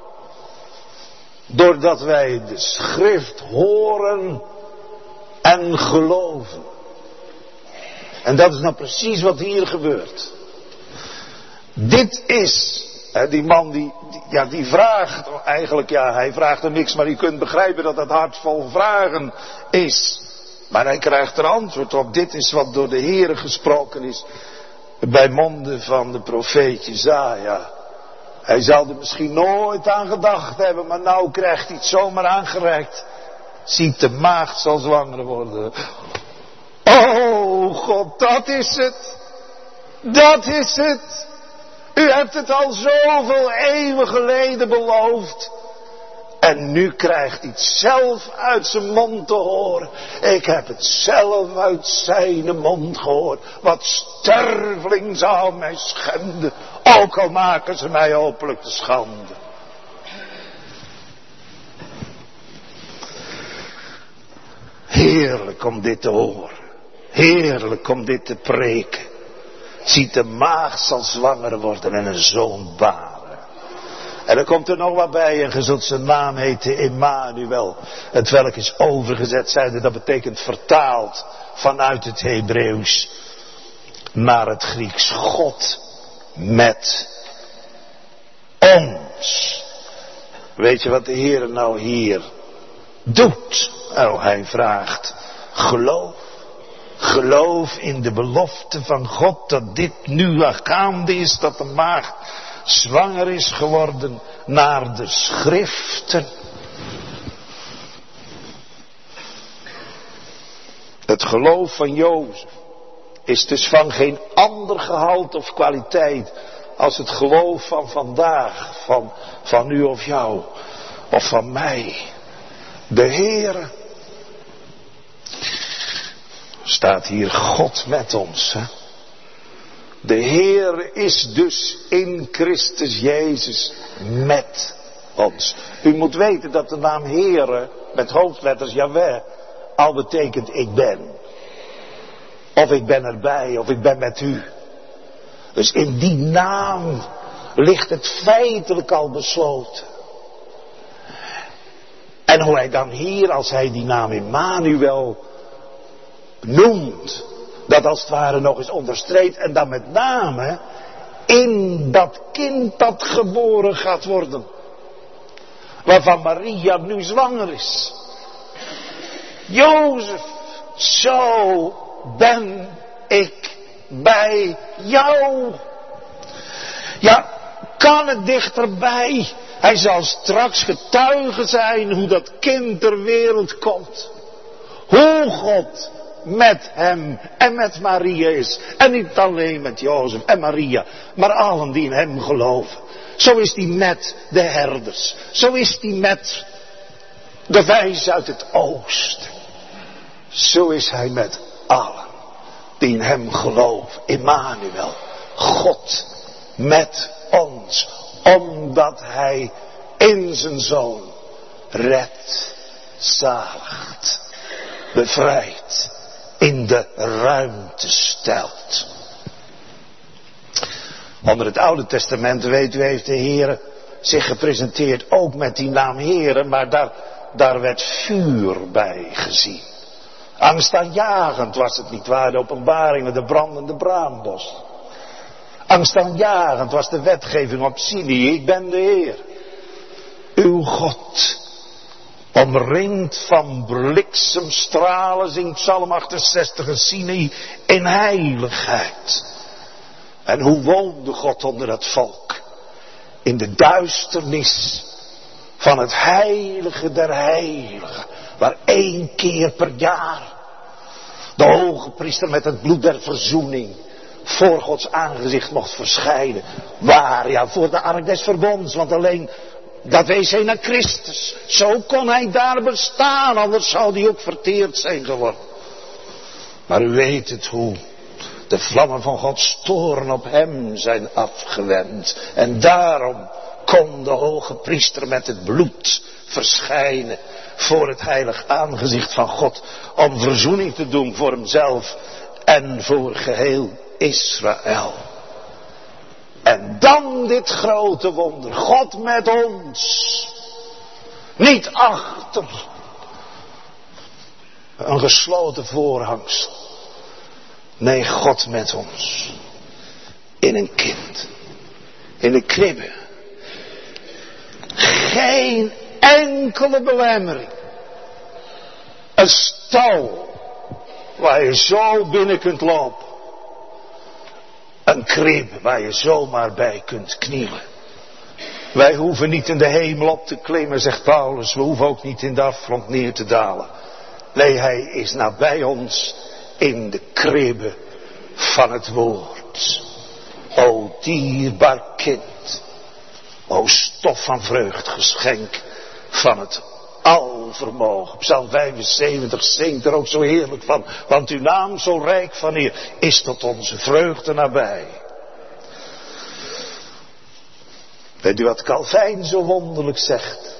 Doordat wij de schrift horen en geloven. En dat is nou precies wat hier gebeurt. Dit is, die man die vraagt, eigenlijk hij vraagt er niks, maar u kunt begrijpen dat het hart vol vragen is. Maar hij krijgt er antwoord op. Dit is wat door de Heere gesproken is bij monden van de profeet Jesaja. Hij zou er misschien nooit aan gedacht hebben, maar nou krijgt hij het zomaar aangereikt. Ziet, de maagd zal zwanger worden. Oh God, dat is het. Dat is het. U hebt het al zoveel eeuwen geleden beloofd. En nu krijgt hij het zelf uit zijn mond te horen. Ik heb het zelf uit zijn mond gehoord. Wat sterveling zou mij schenden. Ook al maken ze mij hopelijk te schande. Heerlijk om dit te horen. Heerlijk om dit te preken. Ziet, de maagd zal zwanger worden en een zoon baren. En er komt er nog wat bij, en ge zult zijn naam heten Emmanuel. Het welk is overgezet zijnde, dat betekent vertaald vanuit het Hebreeuws naar het Grieks. God met ons. Weet je wat de Heer nou hier doet? Nou, hij vraagt geloof. Geloof in de belofte van God dat dit nu gaande is, dat de maagd zwanger is geworden naar de schriften. Het geloof van Jozef is dus van geen ander gehalte of kwaliteit als het geloof van vandaag, van u of jou, of van mij. De Heere. Staat hier God met ons. Hè? De Heer is dus in Christus Jezus met ons. U moet weten dat de naam Heere met hoofdletters Jahweh al betekent ik ben. Of ik ben erbij, of ik ben met u. Dus in die naam ligt het feitelijk al besloten. En hoe hij dan hier, als hij die naam Emmanuel noemt, dat als het ware nog eens onderstreept, en dan met name in dat kind dat geboren gaat worden, waarvan Maria nu zwanger is. Jozef, zo ben ik bij jou. Ja, kan het dichterbij. Hij zal straks getuige zijn hoe dat kind ter wereld komt. Hoe God met hem en met Maria is. En niet alleen met Jozef en Maria, maar allen die in hem geloven. Zo is hij met de herders. Zo is hij met de wijzen uit het oosten. Zo is hij met allen die in hem geloven. Immanuel, God met ons. Omdat hij in zijn zoon redt, zaligt, bevrijdt, in de ruimte stelt. Onder het Oude Testament, weet u, heeft de Heer zich gepresenteerd ook met die naam Heere, maar daar werd vuur bij gezien. Angstaanjagend was het niet waar, de openbaring met de brandende braambos. Angstaanjagend was de wetgeving op Sinai, ik ben de Heer, uw God. Omringd van bliksemstralen, zingt Psalm 68 en Sinai, in heiligheid. En hoe woonde God onder het volk? In de duisternis van het heilige der heiligen. Waar 1 keer per jaar de hoge priester met het bloed der verzoening voor Gods aangezicht mocht verschijnen. Waar? Ja, voor de ark des verbonds. Want alleen dat wees hij naar Christus. Zo kon hij daar bestaan. Anders zou hij ook verteerd zijn geworden. Maar u weet het hoe de vlammen van Gods toorn op hem zijn afgewend. En daarom kon de hoge priester met het bloed verschijnen voor het heilig aangezicht van God. Om verzoening te doen voor hemzelf en voor geheel Israël. En dan dit grote wonder. God met ons. Niet achter een gesloten voorhangsel. Nee, God met ons. In een kind. In een kribbe. Geen enkele belemmering. Een stal waar je zo binnen kunt lopen. Een krib waar je zomaar bij kunt knielen. Wij hoeven niet in de hemel op te klimmen, zegt Paulus. We hoeven ook niet in de afgrond neer te dalen. Nee, hij is nabij ons in de kribbe van het woord. O dierbaar kind. O stof van vreugdgeschenk van het alvermogen. Psalm 75 zingt er ook zo heerlijk van. Want uw naam zo rijk van eer is tot onze vreugde nabij. Weet u wat Calvijn zo wonderlijk zegt?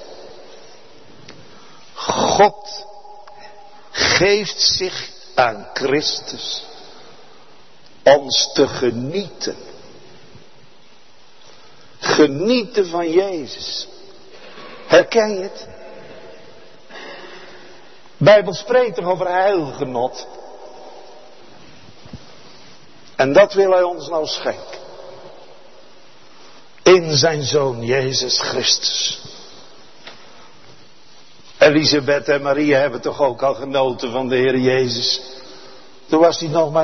God geeft zich aan Christus ons te genieten. Genieten van Jezus. Herken je het? De Bijbel spreekt toch over heilgenot. En dat wil hij ons nou schenken. In zijn Zoon Jezus Christus. Elisabeth en Maria hebben toch ook al genoten van de Heer Jezus. Toen was hij nog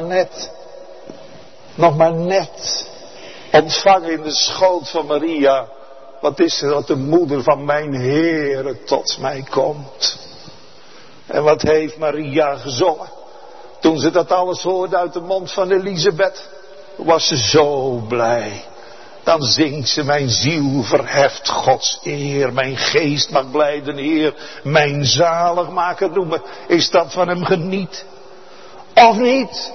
maar net ontvangen in de schoot van Maria. Wat is er dat de moeder van mijn Heere tot mij komt. En wat heeft Maria gezongen? Toen ze dat alles hoorde uit de mond van Elisabeth, was ze zo blij. Dan zingt ze, mijn ziel verheft Gods eer, mijn geest mag blijden Heer, mijn zaligmaker noemen. Is dat van hem geniet? Of niet?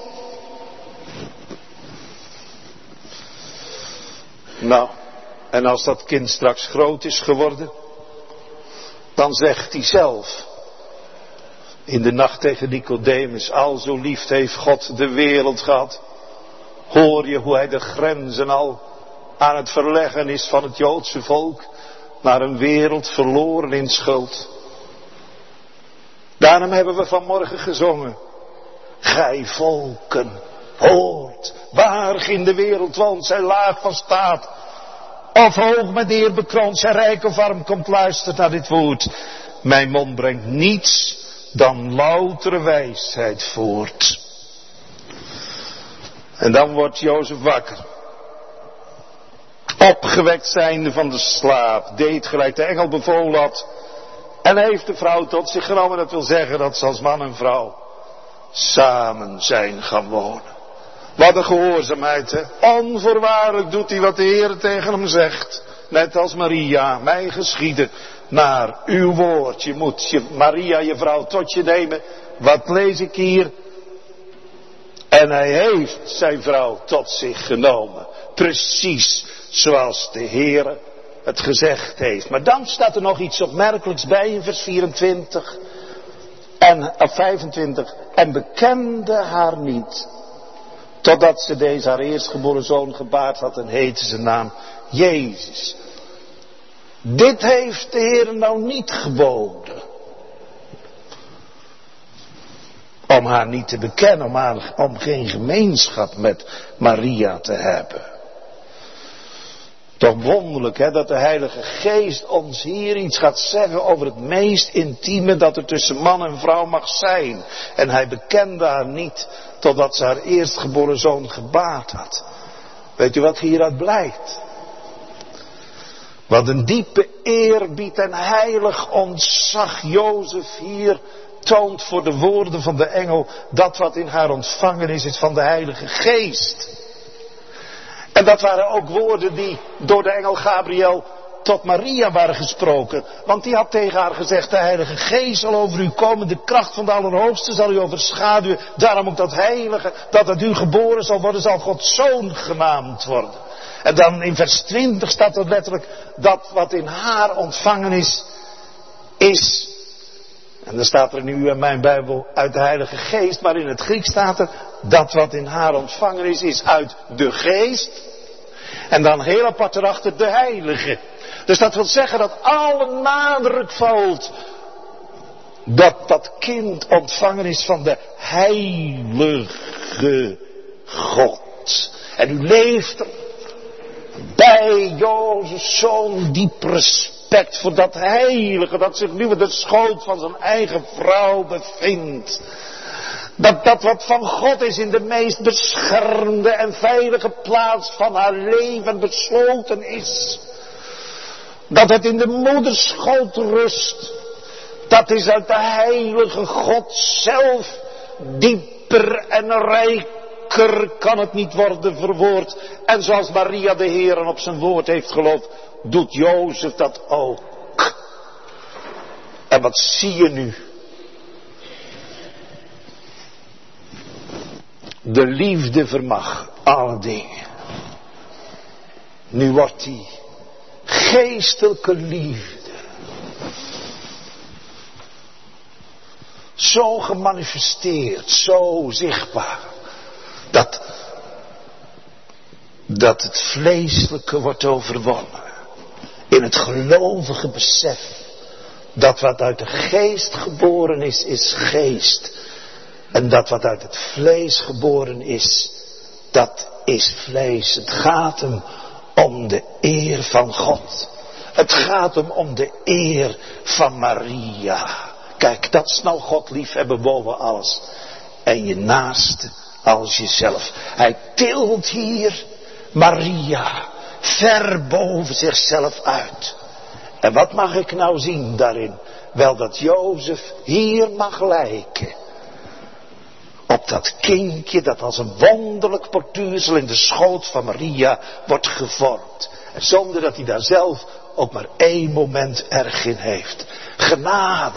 Nou, en als dat kind straks groot is geworden, dan zegt hij zelf, in de nacht tegen Nicodemus, al zo lief heeft God de wereld gehad. Hoor je hoe hij de grenzen al aan het verleggen is van het Joodse volk naar een wereld verloren in schuld. Daarom hebben we vanmorgen gezongen. Gij volken, hoort, waar in de wereld woont, zij laag van staat. Of hoog met eer bekroond, zij rijk of arm, komt luisteren naar dit woord. Mijn mond brengt niets dan loutere wijsheid voort. En dan wordt Jozef wakker. opgewekt zijnde van de slaap, deed gelijk de engel bevolen had. En heeft de vrouw tot zich genomen. Dat wil zeggen dat ze als man en vrouw samen zijn gaan wonen. Wat een gehoorzaamheid, hè. Onvoorwaardelijk doet hij wat de Heer tegen hem zegt. Net als Maria, mij geschieden naar uw woord. Je moet Maria, je vrouw, tot je nemen. Wat lees ik hier? En hij heeft zijn vrouw tot zich genomen. Precies zoals de Heer het gezegd heeft. Maar dan staat er nog iets opmerkelijks bij in vers 24. Of 25. En bekende haar niet. Totdat ze deze haar eerstgeboren zoon gebaard had en heette zijn naam Jezus. Dit heeft de Heer nou niet geboden. Om haar niet te bekennen, om geen gemeenschap met Maria te hebben. Toch wonderlijk, hè, dat de Heilige Geest ons hier iets gaat zeggen over het meest intieme dat er tussen man en vrouw mag zijn. En hij bekende haar niet totdat ze haar eerstgeboren zoon gebaard had. Weet u wat hieruit blijkt? Wat een diepe eerbied en heilig ontzag Jozef hier toont voor de woorden van de engel. Dat wat in haar ontvangen is van de Heilige Geest. En dat waren ook woorden die door de engel Gabriel tot Maria waren gesproken. Want die had tegen haar gezegd, de Heilige Geest zal over u komen, de kracht van de Allerhoogste zal u overschaduwen. Daarom ook dat heilige, dat uit u geboren zal worden, zal Gods Zoon genaamd worden. En dan in vers 20 staat er letterlijk, dat wat in haar ontvangen is, en dan staat er nu in mijn Bijbel uit de Heilige Geest, maar in het Grieks staat er, dat wat in haar ontvangen is uit de Geest. En dan heel apart erachter de Heilige. Dus dat wil zeggen dat alle nadruk valt, dat dat kind ontvangen is van de Heilige God. En u leeft er bij Jozef zo'n diep respect voor dat heilige, dat zich nu in de schoot van zijn eigen vrouw bevindt. Dat wat van God is in de meest beschermde en veilige plaats van haar leven besloten is. Dat het in de moederschoot rust. Dat is uit de heilige God zelf. Dieper en rijker kan het niet worden verwoord. En zoals Maria de Heer op zijn woord heeft geloofd, doet Jozef dat ook. En wat zie je nu? De liefde vermag alle dingen. Nu wordt die geestelijke liefde zo gemanifesteerd, zo zichtbaar, dat het vleeselijke wordt overwonnen. In het gelovige besef dat wat uit de geest geboren is geest. En dat wat uit het vlees geboren is, dat is vlees. Het gaat hem om de eer van God. Het gaat hem om de eer van Maria. Kijk, dat is nou God liefhebben boven alles. En je naaste als jezelf. Hij tilt hier Maria ver boven zichzelf uit. En wat mag ik nou zien daarin? Wel dat Jozef hier mag lijken op dat kindje dat als een wonderlijk portuursel in de schoot van Maria wordt gevormd. En zonder dat hij daar zelf ook maar één moment erg in heeft. Genade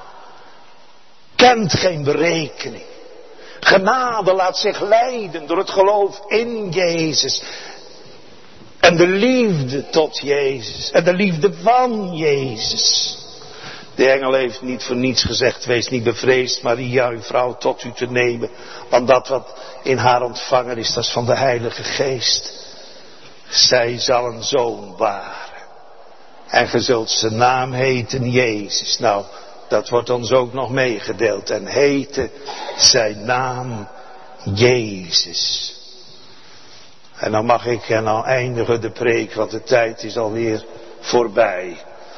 kent geen berekening. Genade laat zich leiden door het geloof in Jezus. En de liefde tot Jezus. En de liefde van Jezus. De engel heeft niet voor niets gezegd, wees niet bevreesd Maria, uw vrouw, tot u te nemen. Want dat wat in haar ontvangen is, dat is van de Heilige Geest. Zij zal een zoon baren. En ge zult zijn naam heten Jezus. Nou, dat wordt ons ook nog meegedeeld. En heten zijn naam Jezus. En dan mag ik en dan eindigen de preek, want de tijd is alweer voorbij.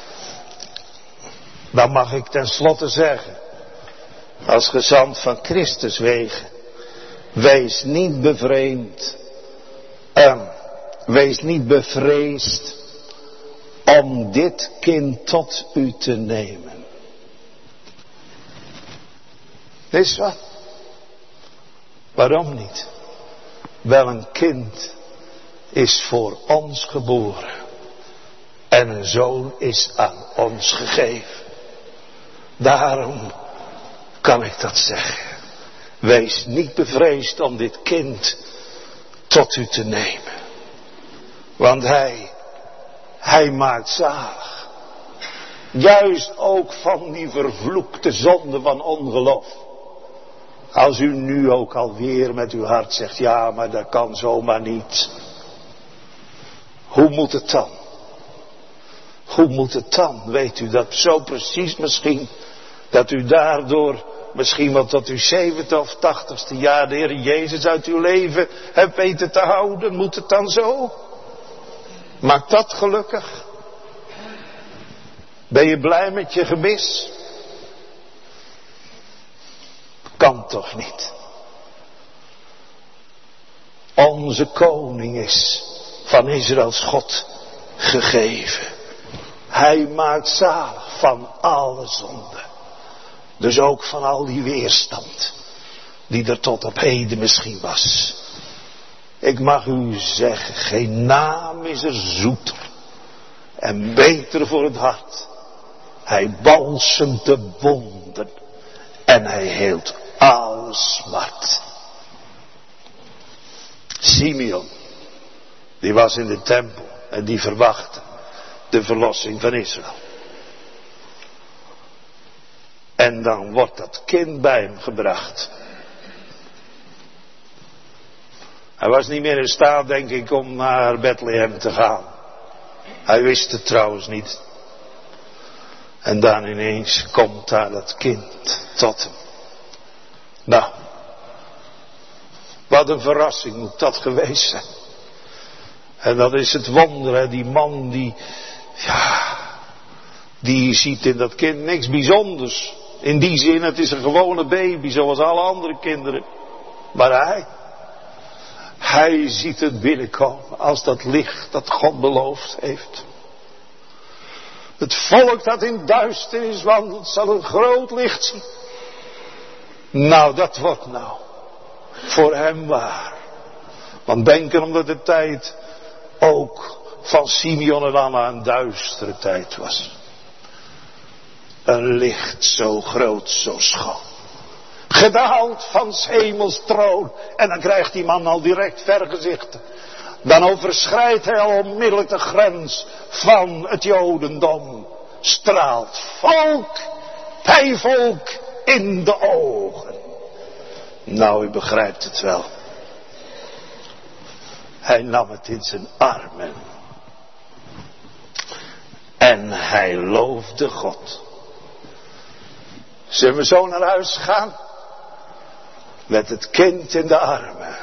Dan mag ik tenslotte zeggen, als gezant van Christus wegen, wees niet bevreemd Wees niet bevreesd om dit kind tot u te nemen. Is wat? Waarom niet? Wel, een kind is voor ons geboren. En een zoon is aan ons gegeven. Daarom kan ik dat zeggen. Wees niet bevreesd om dit kind tot u te nemen. Want hij maakt zalig. Juist ook van die vervloekte zonde van ongeloof. Als u nu ook alweer met uw hart zegt, ja, maar dat kan zomaar niet. Hoe moet het dan? Hoe moet het dan? Weet u dat zo precies misschien, dat u daardoor misschien wel tot uw 70ste of 80ste jaar de Heer Jezus uit uw leven hebt weten te houden? Moet het dan zo? Maakt dat gelukkig? Ben je blij met je gemis? Kan toch niet. Onze koning is van Israëls God gegeven. Hij maakt zalig van alle zonde. Dus ook van al die weerstand die er tot op heden misschien was. Ik mag u zeggen, geen naam is er zoeter en beter voor het hart. Hij balsemt de wonden en hij heelt alle smart. Simeon, die was in de tempel en die verwachtte de verlossing van Israël. En dan wordt dat kind bij hem gebracht. Hij was niet meer in staat, denk ik, om naar Bethlehem te gaan. Hij wist het trouwens niet. En dan ineens komt daar dat kind tot hem. Nou, wat een verrassing moet dat geweest zijn. En dat is het wonder, hè? Die man die ziet in dat kind niks bijzonders. In die zin, het is een gewone baby zoals alle andere kinderen. Maar hij ziet het binnenkomen als dat licht dat God beloofd heeft. Het volk dat in duisternis wandelt zal een groot licht zien. Nou, dat wordt nou voor hem waar. Want denken omdat de tijd ook van Simeon en Anna een duistere tijd was. Een licht zo groot, zo schoon. Gedaald van 's hemels troon. En dan krijgt die man al direct vergezichten. Dan overschrijdt hij al onmiddellijk de grens van het Jodendom. Straalt volk, bij volk in de ogen. Nou, u begrijpt het wel. Hij nam het in zijn armen. En hij loofde God. Zullen we zo naar huis gaan? Met het kind in de armen.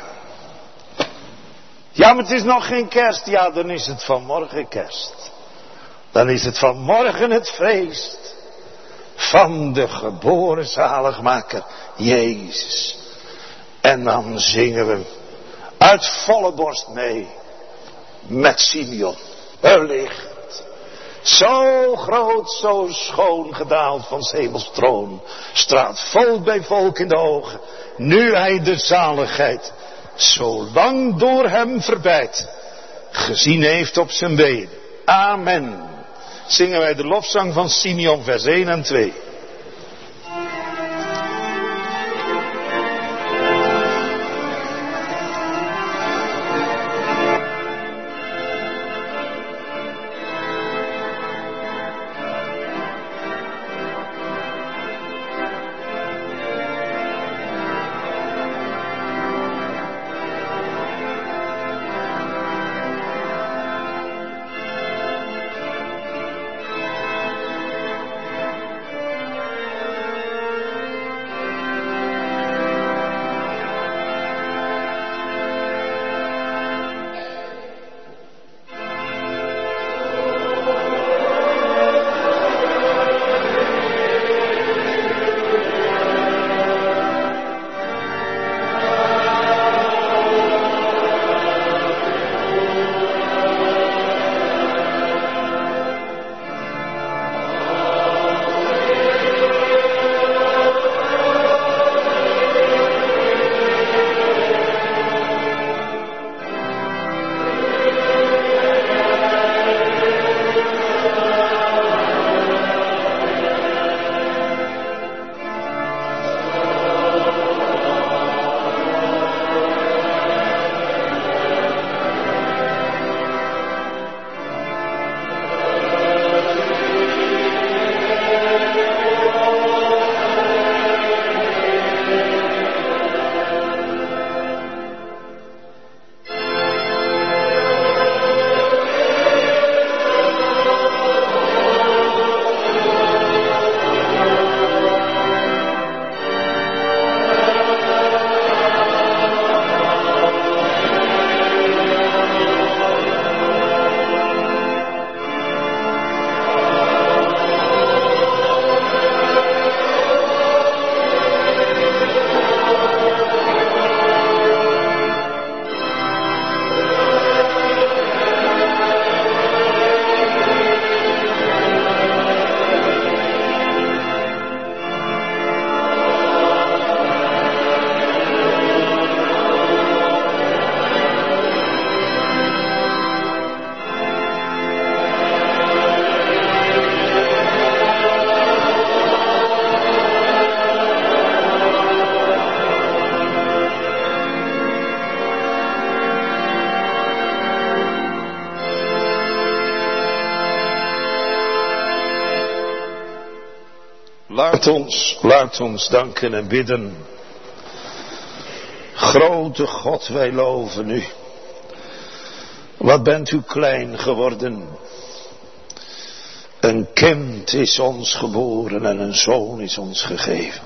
Ja, maar het is nog geen kerst. Ja, dan is het vanmorgen kerst. Dan is het vanmorgen het feest van de geboren zaligmaker Jezus. En dan zingen we uit volle borst mee met Simeon. Een licht. Zo groot, zo schoon gedaald van 's hemels troon. Straalt volk bij volk in de ogen. Nu hij de zaligheid zo lang door hem verbijt gezien heeft op zijn been. Amen. Zingen wij de lofzang van Simeon vers 1 en 2. Laat ons danken en bidden. Grote God, wij loven u. Wat bent u klein geworden. Een kind is ons geboren en een zoon is ons gegeven.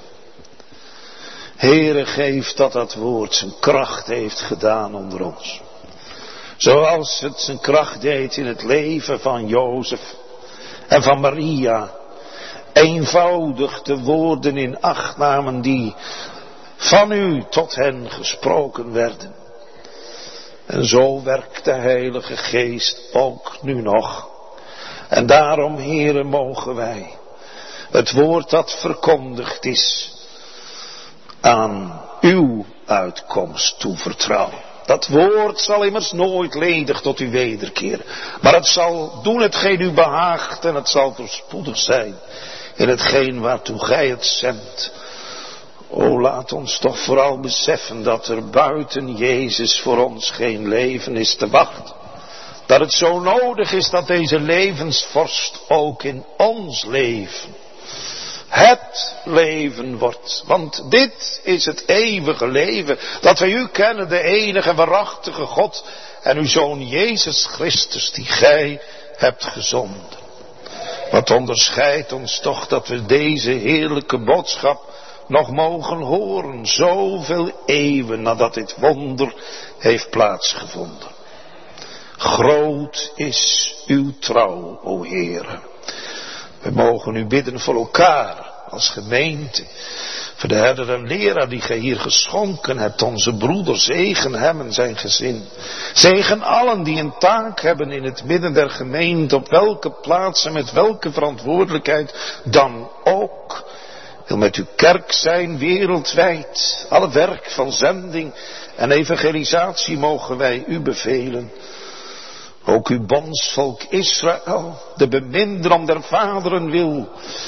Heere, geef dat woord zijn kracht heeft gedaan onder ons. Zoals het zijn kracht deed in het leven van Jozef en van Maria. Eenvoudig de woorden in acht namen die van u tot hen gesproken werden. En zo werkt de Heilige Geest ook nu nog. En daarom, Heere, mogen wij het woord dat verkondigd is aan uw uitkomst toevertrouwen. Dat woord zal immers nooit ledig tot u wederkeren. Maar het zal doen hetgeen u behaagt en het zal voorspoedig zijn in hetgeen waartoe gij het zendt. O, laat ons toch vooral beseffen dat er buiten Jezus voor ons geen leven is te wachten. Dat het zo nodig is dat deze levensvorst ook in ons leven het leven wordt. Want dit is het eeuwige leven. Dat wij u kennen, de enige waarachtige God. En uw Zoon Jezus Christus, die gij hebt gezonden. Wat onderscheidt ons toch dat we deze heerlijke boodschap nog mogen horen. Zoveel eeuwen nadat dit wonder heeft plaatsgevonden. Groot is uw trouw, o Heere. We mogen u bidden voor elkaar als gemeente. Voor de herder en leraar die gij hier geschonken hebt. Onze broeder, zegen hem en zijn gezin. Zegen allen die een taak hebben in het midden der gemeente. Op welke plaats en met welke verantwoordelijkheid dan ook. Wil met uw kerk zijn wereldwijd. Alle werk van zending en evangelisatie mogen wij u bevelen. Ook uw bondsvolk Israël, de beminder om der vaderen wil.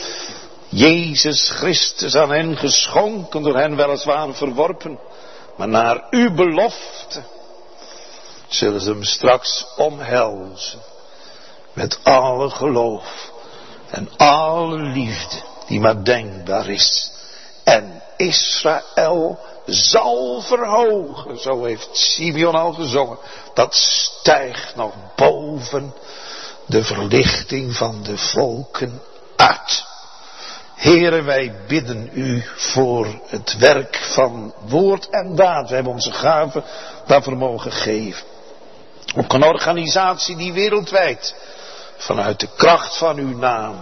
Jezus Christus aan hen geschonken, door hen weliswaar verworpen. Maar naar uw belofte zullen ze hem straks omhelzen. Met alle geloof en alle liefde die maar denkbaar is. En Israël zal verhogen, zo heeft Simeon al gezongen. Dat stijgt nog boven de verlichting van de volken uit. Heere, wij bidden u voor het werk van woord en daad. We hebben onze gaven daarvoor mogen geven. Ook een organisatie die wereldwijd vanuit de kracht van uw naam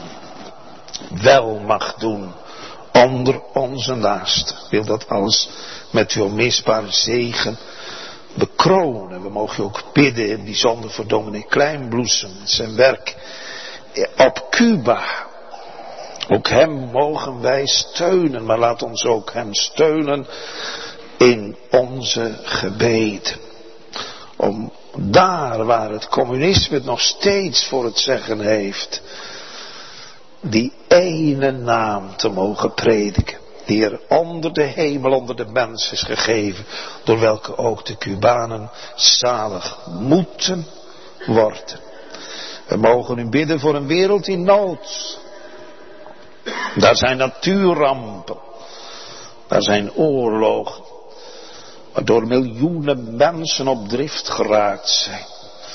wel mag doen onder onze naasten. Wil dat alles met uw onmisbare zegen bekronen. We mogen ook bidden, in bijzonder voor dominee Kleinbloesem en zijn werk op Cuba. Ook hem mogen wij steunen, maar laat ons ook hem steunen in onze gebeden. Om daar waar het communisme het nog steeds voor het zeggen heeft, die ene naam te mogen prediken. Die er onder de hemel, onder de mens is gegeven. Door welke ook de Cubanen zalig moeten worden. We mogen u bidden voor een wereld in nood. Daar zijn natuurrampen. Daar zijn oorlogen. Waardoor miljoenen mensen op drift geraakt zijn.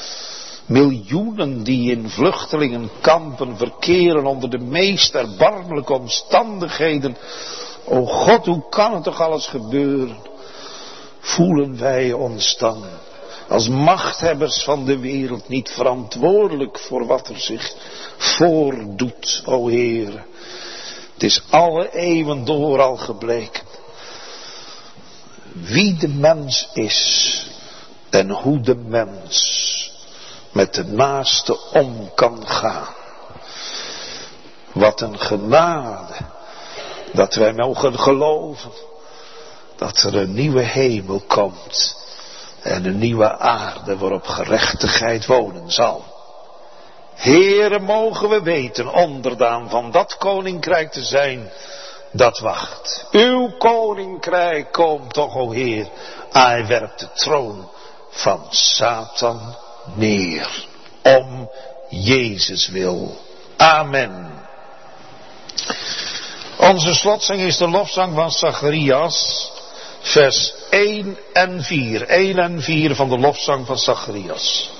Miljoenen die in vluchtelingenkampen verkeren onder de meest erbarmelijke omstandigheden. O God, hoe kan het toch alles gebeuren? Voelen wij ons dan als machthebbers van de wereld niet verantwoordelijk voor wat er zich voordoet, o Heere? Het is alle eeuwen door al gebleken. Wie de mens is en hoe de mens met de naaste om kan gaan. Wat een genade dat wij mogen geloven dat er een nieuwe hemel komt en een nieuwe aarde waarop gerechtigheid wonen zal. Heere, mogen we weten onderdaan van dat koninkrijk te zijn dat wacht. Uw koninkrijk komt toch, o Heer. Hij werpt de troon van Satan neer. Om Jezus wil. Amen. Onze slotzang is de lofzang van Zacharias, vers 1 en 4. 1 en 4 van de lofzang van Zacharias.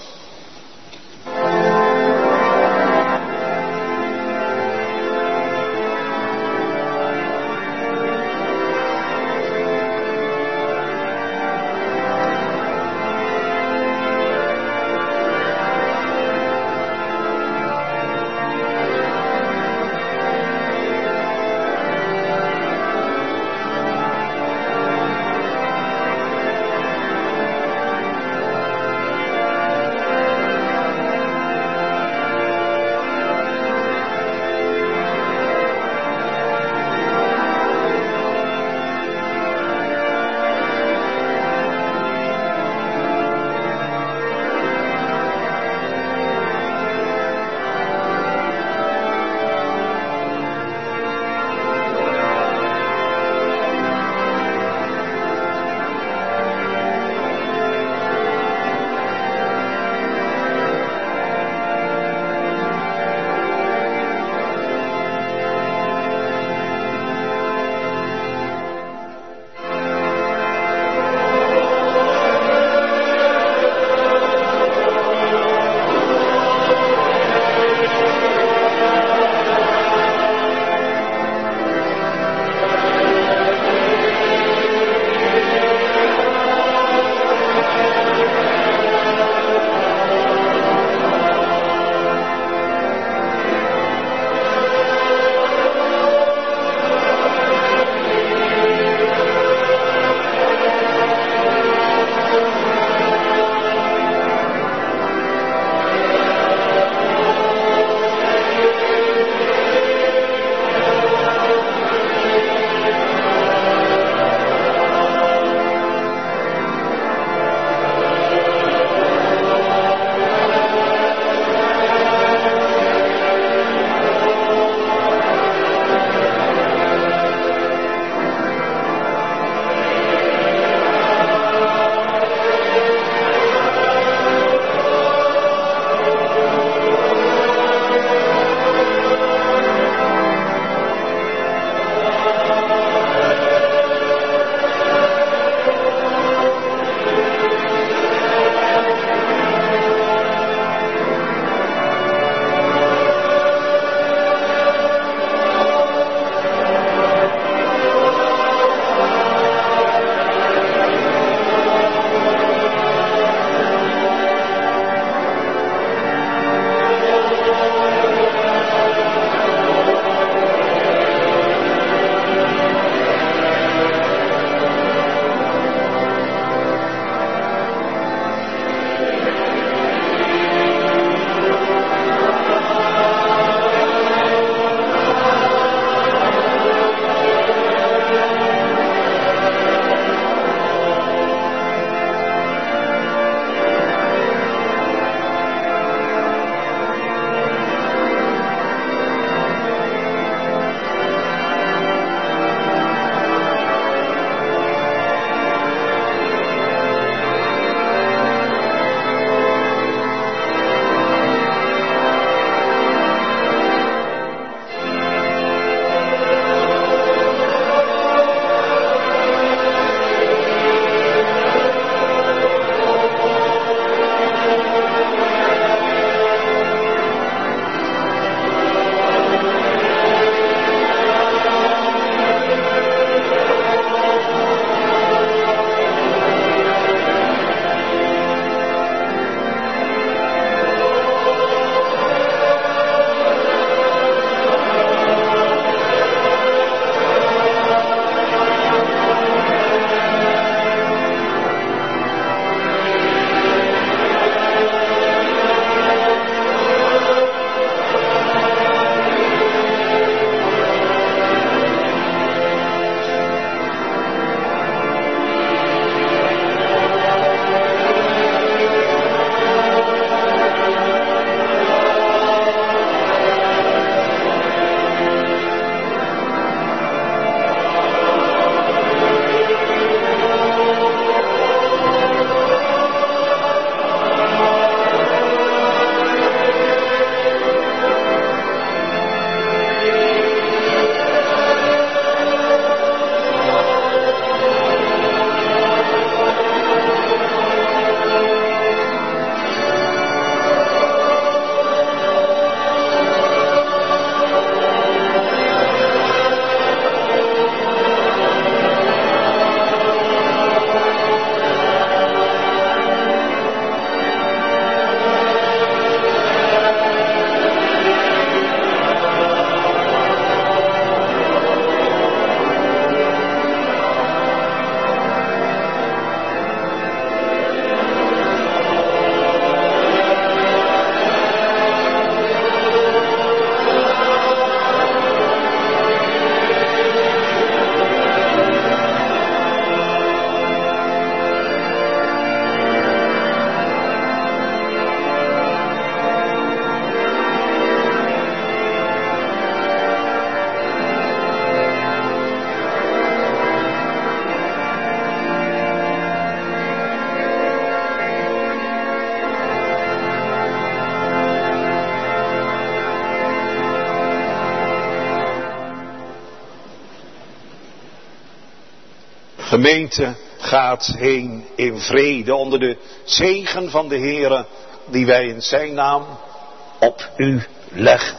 gemeente gaat heen in vrede onder de zegen van de Heere die wij in zijn naam op u leggen.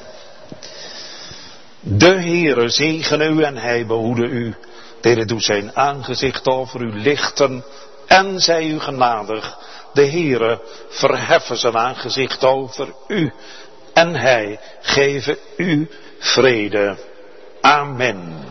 De Heere zegene u en hij behoede u. De Heere doet zijn aangezicht over u lichten en zij u genadig. De Heere verheffen zijn aangezicht over u en hij geven u vrede. Amen.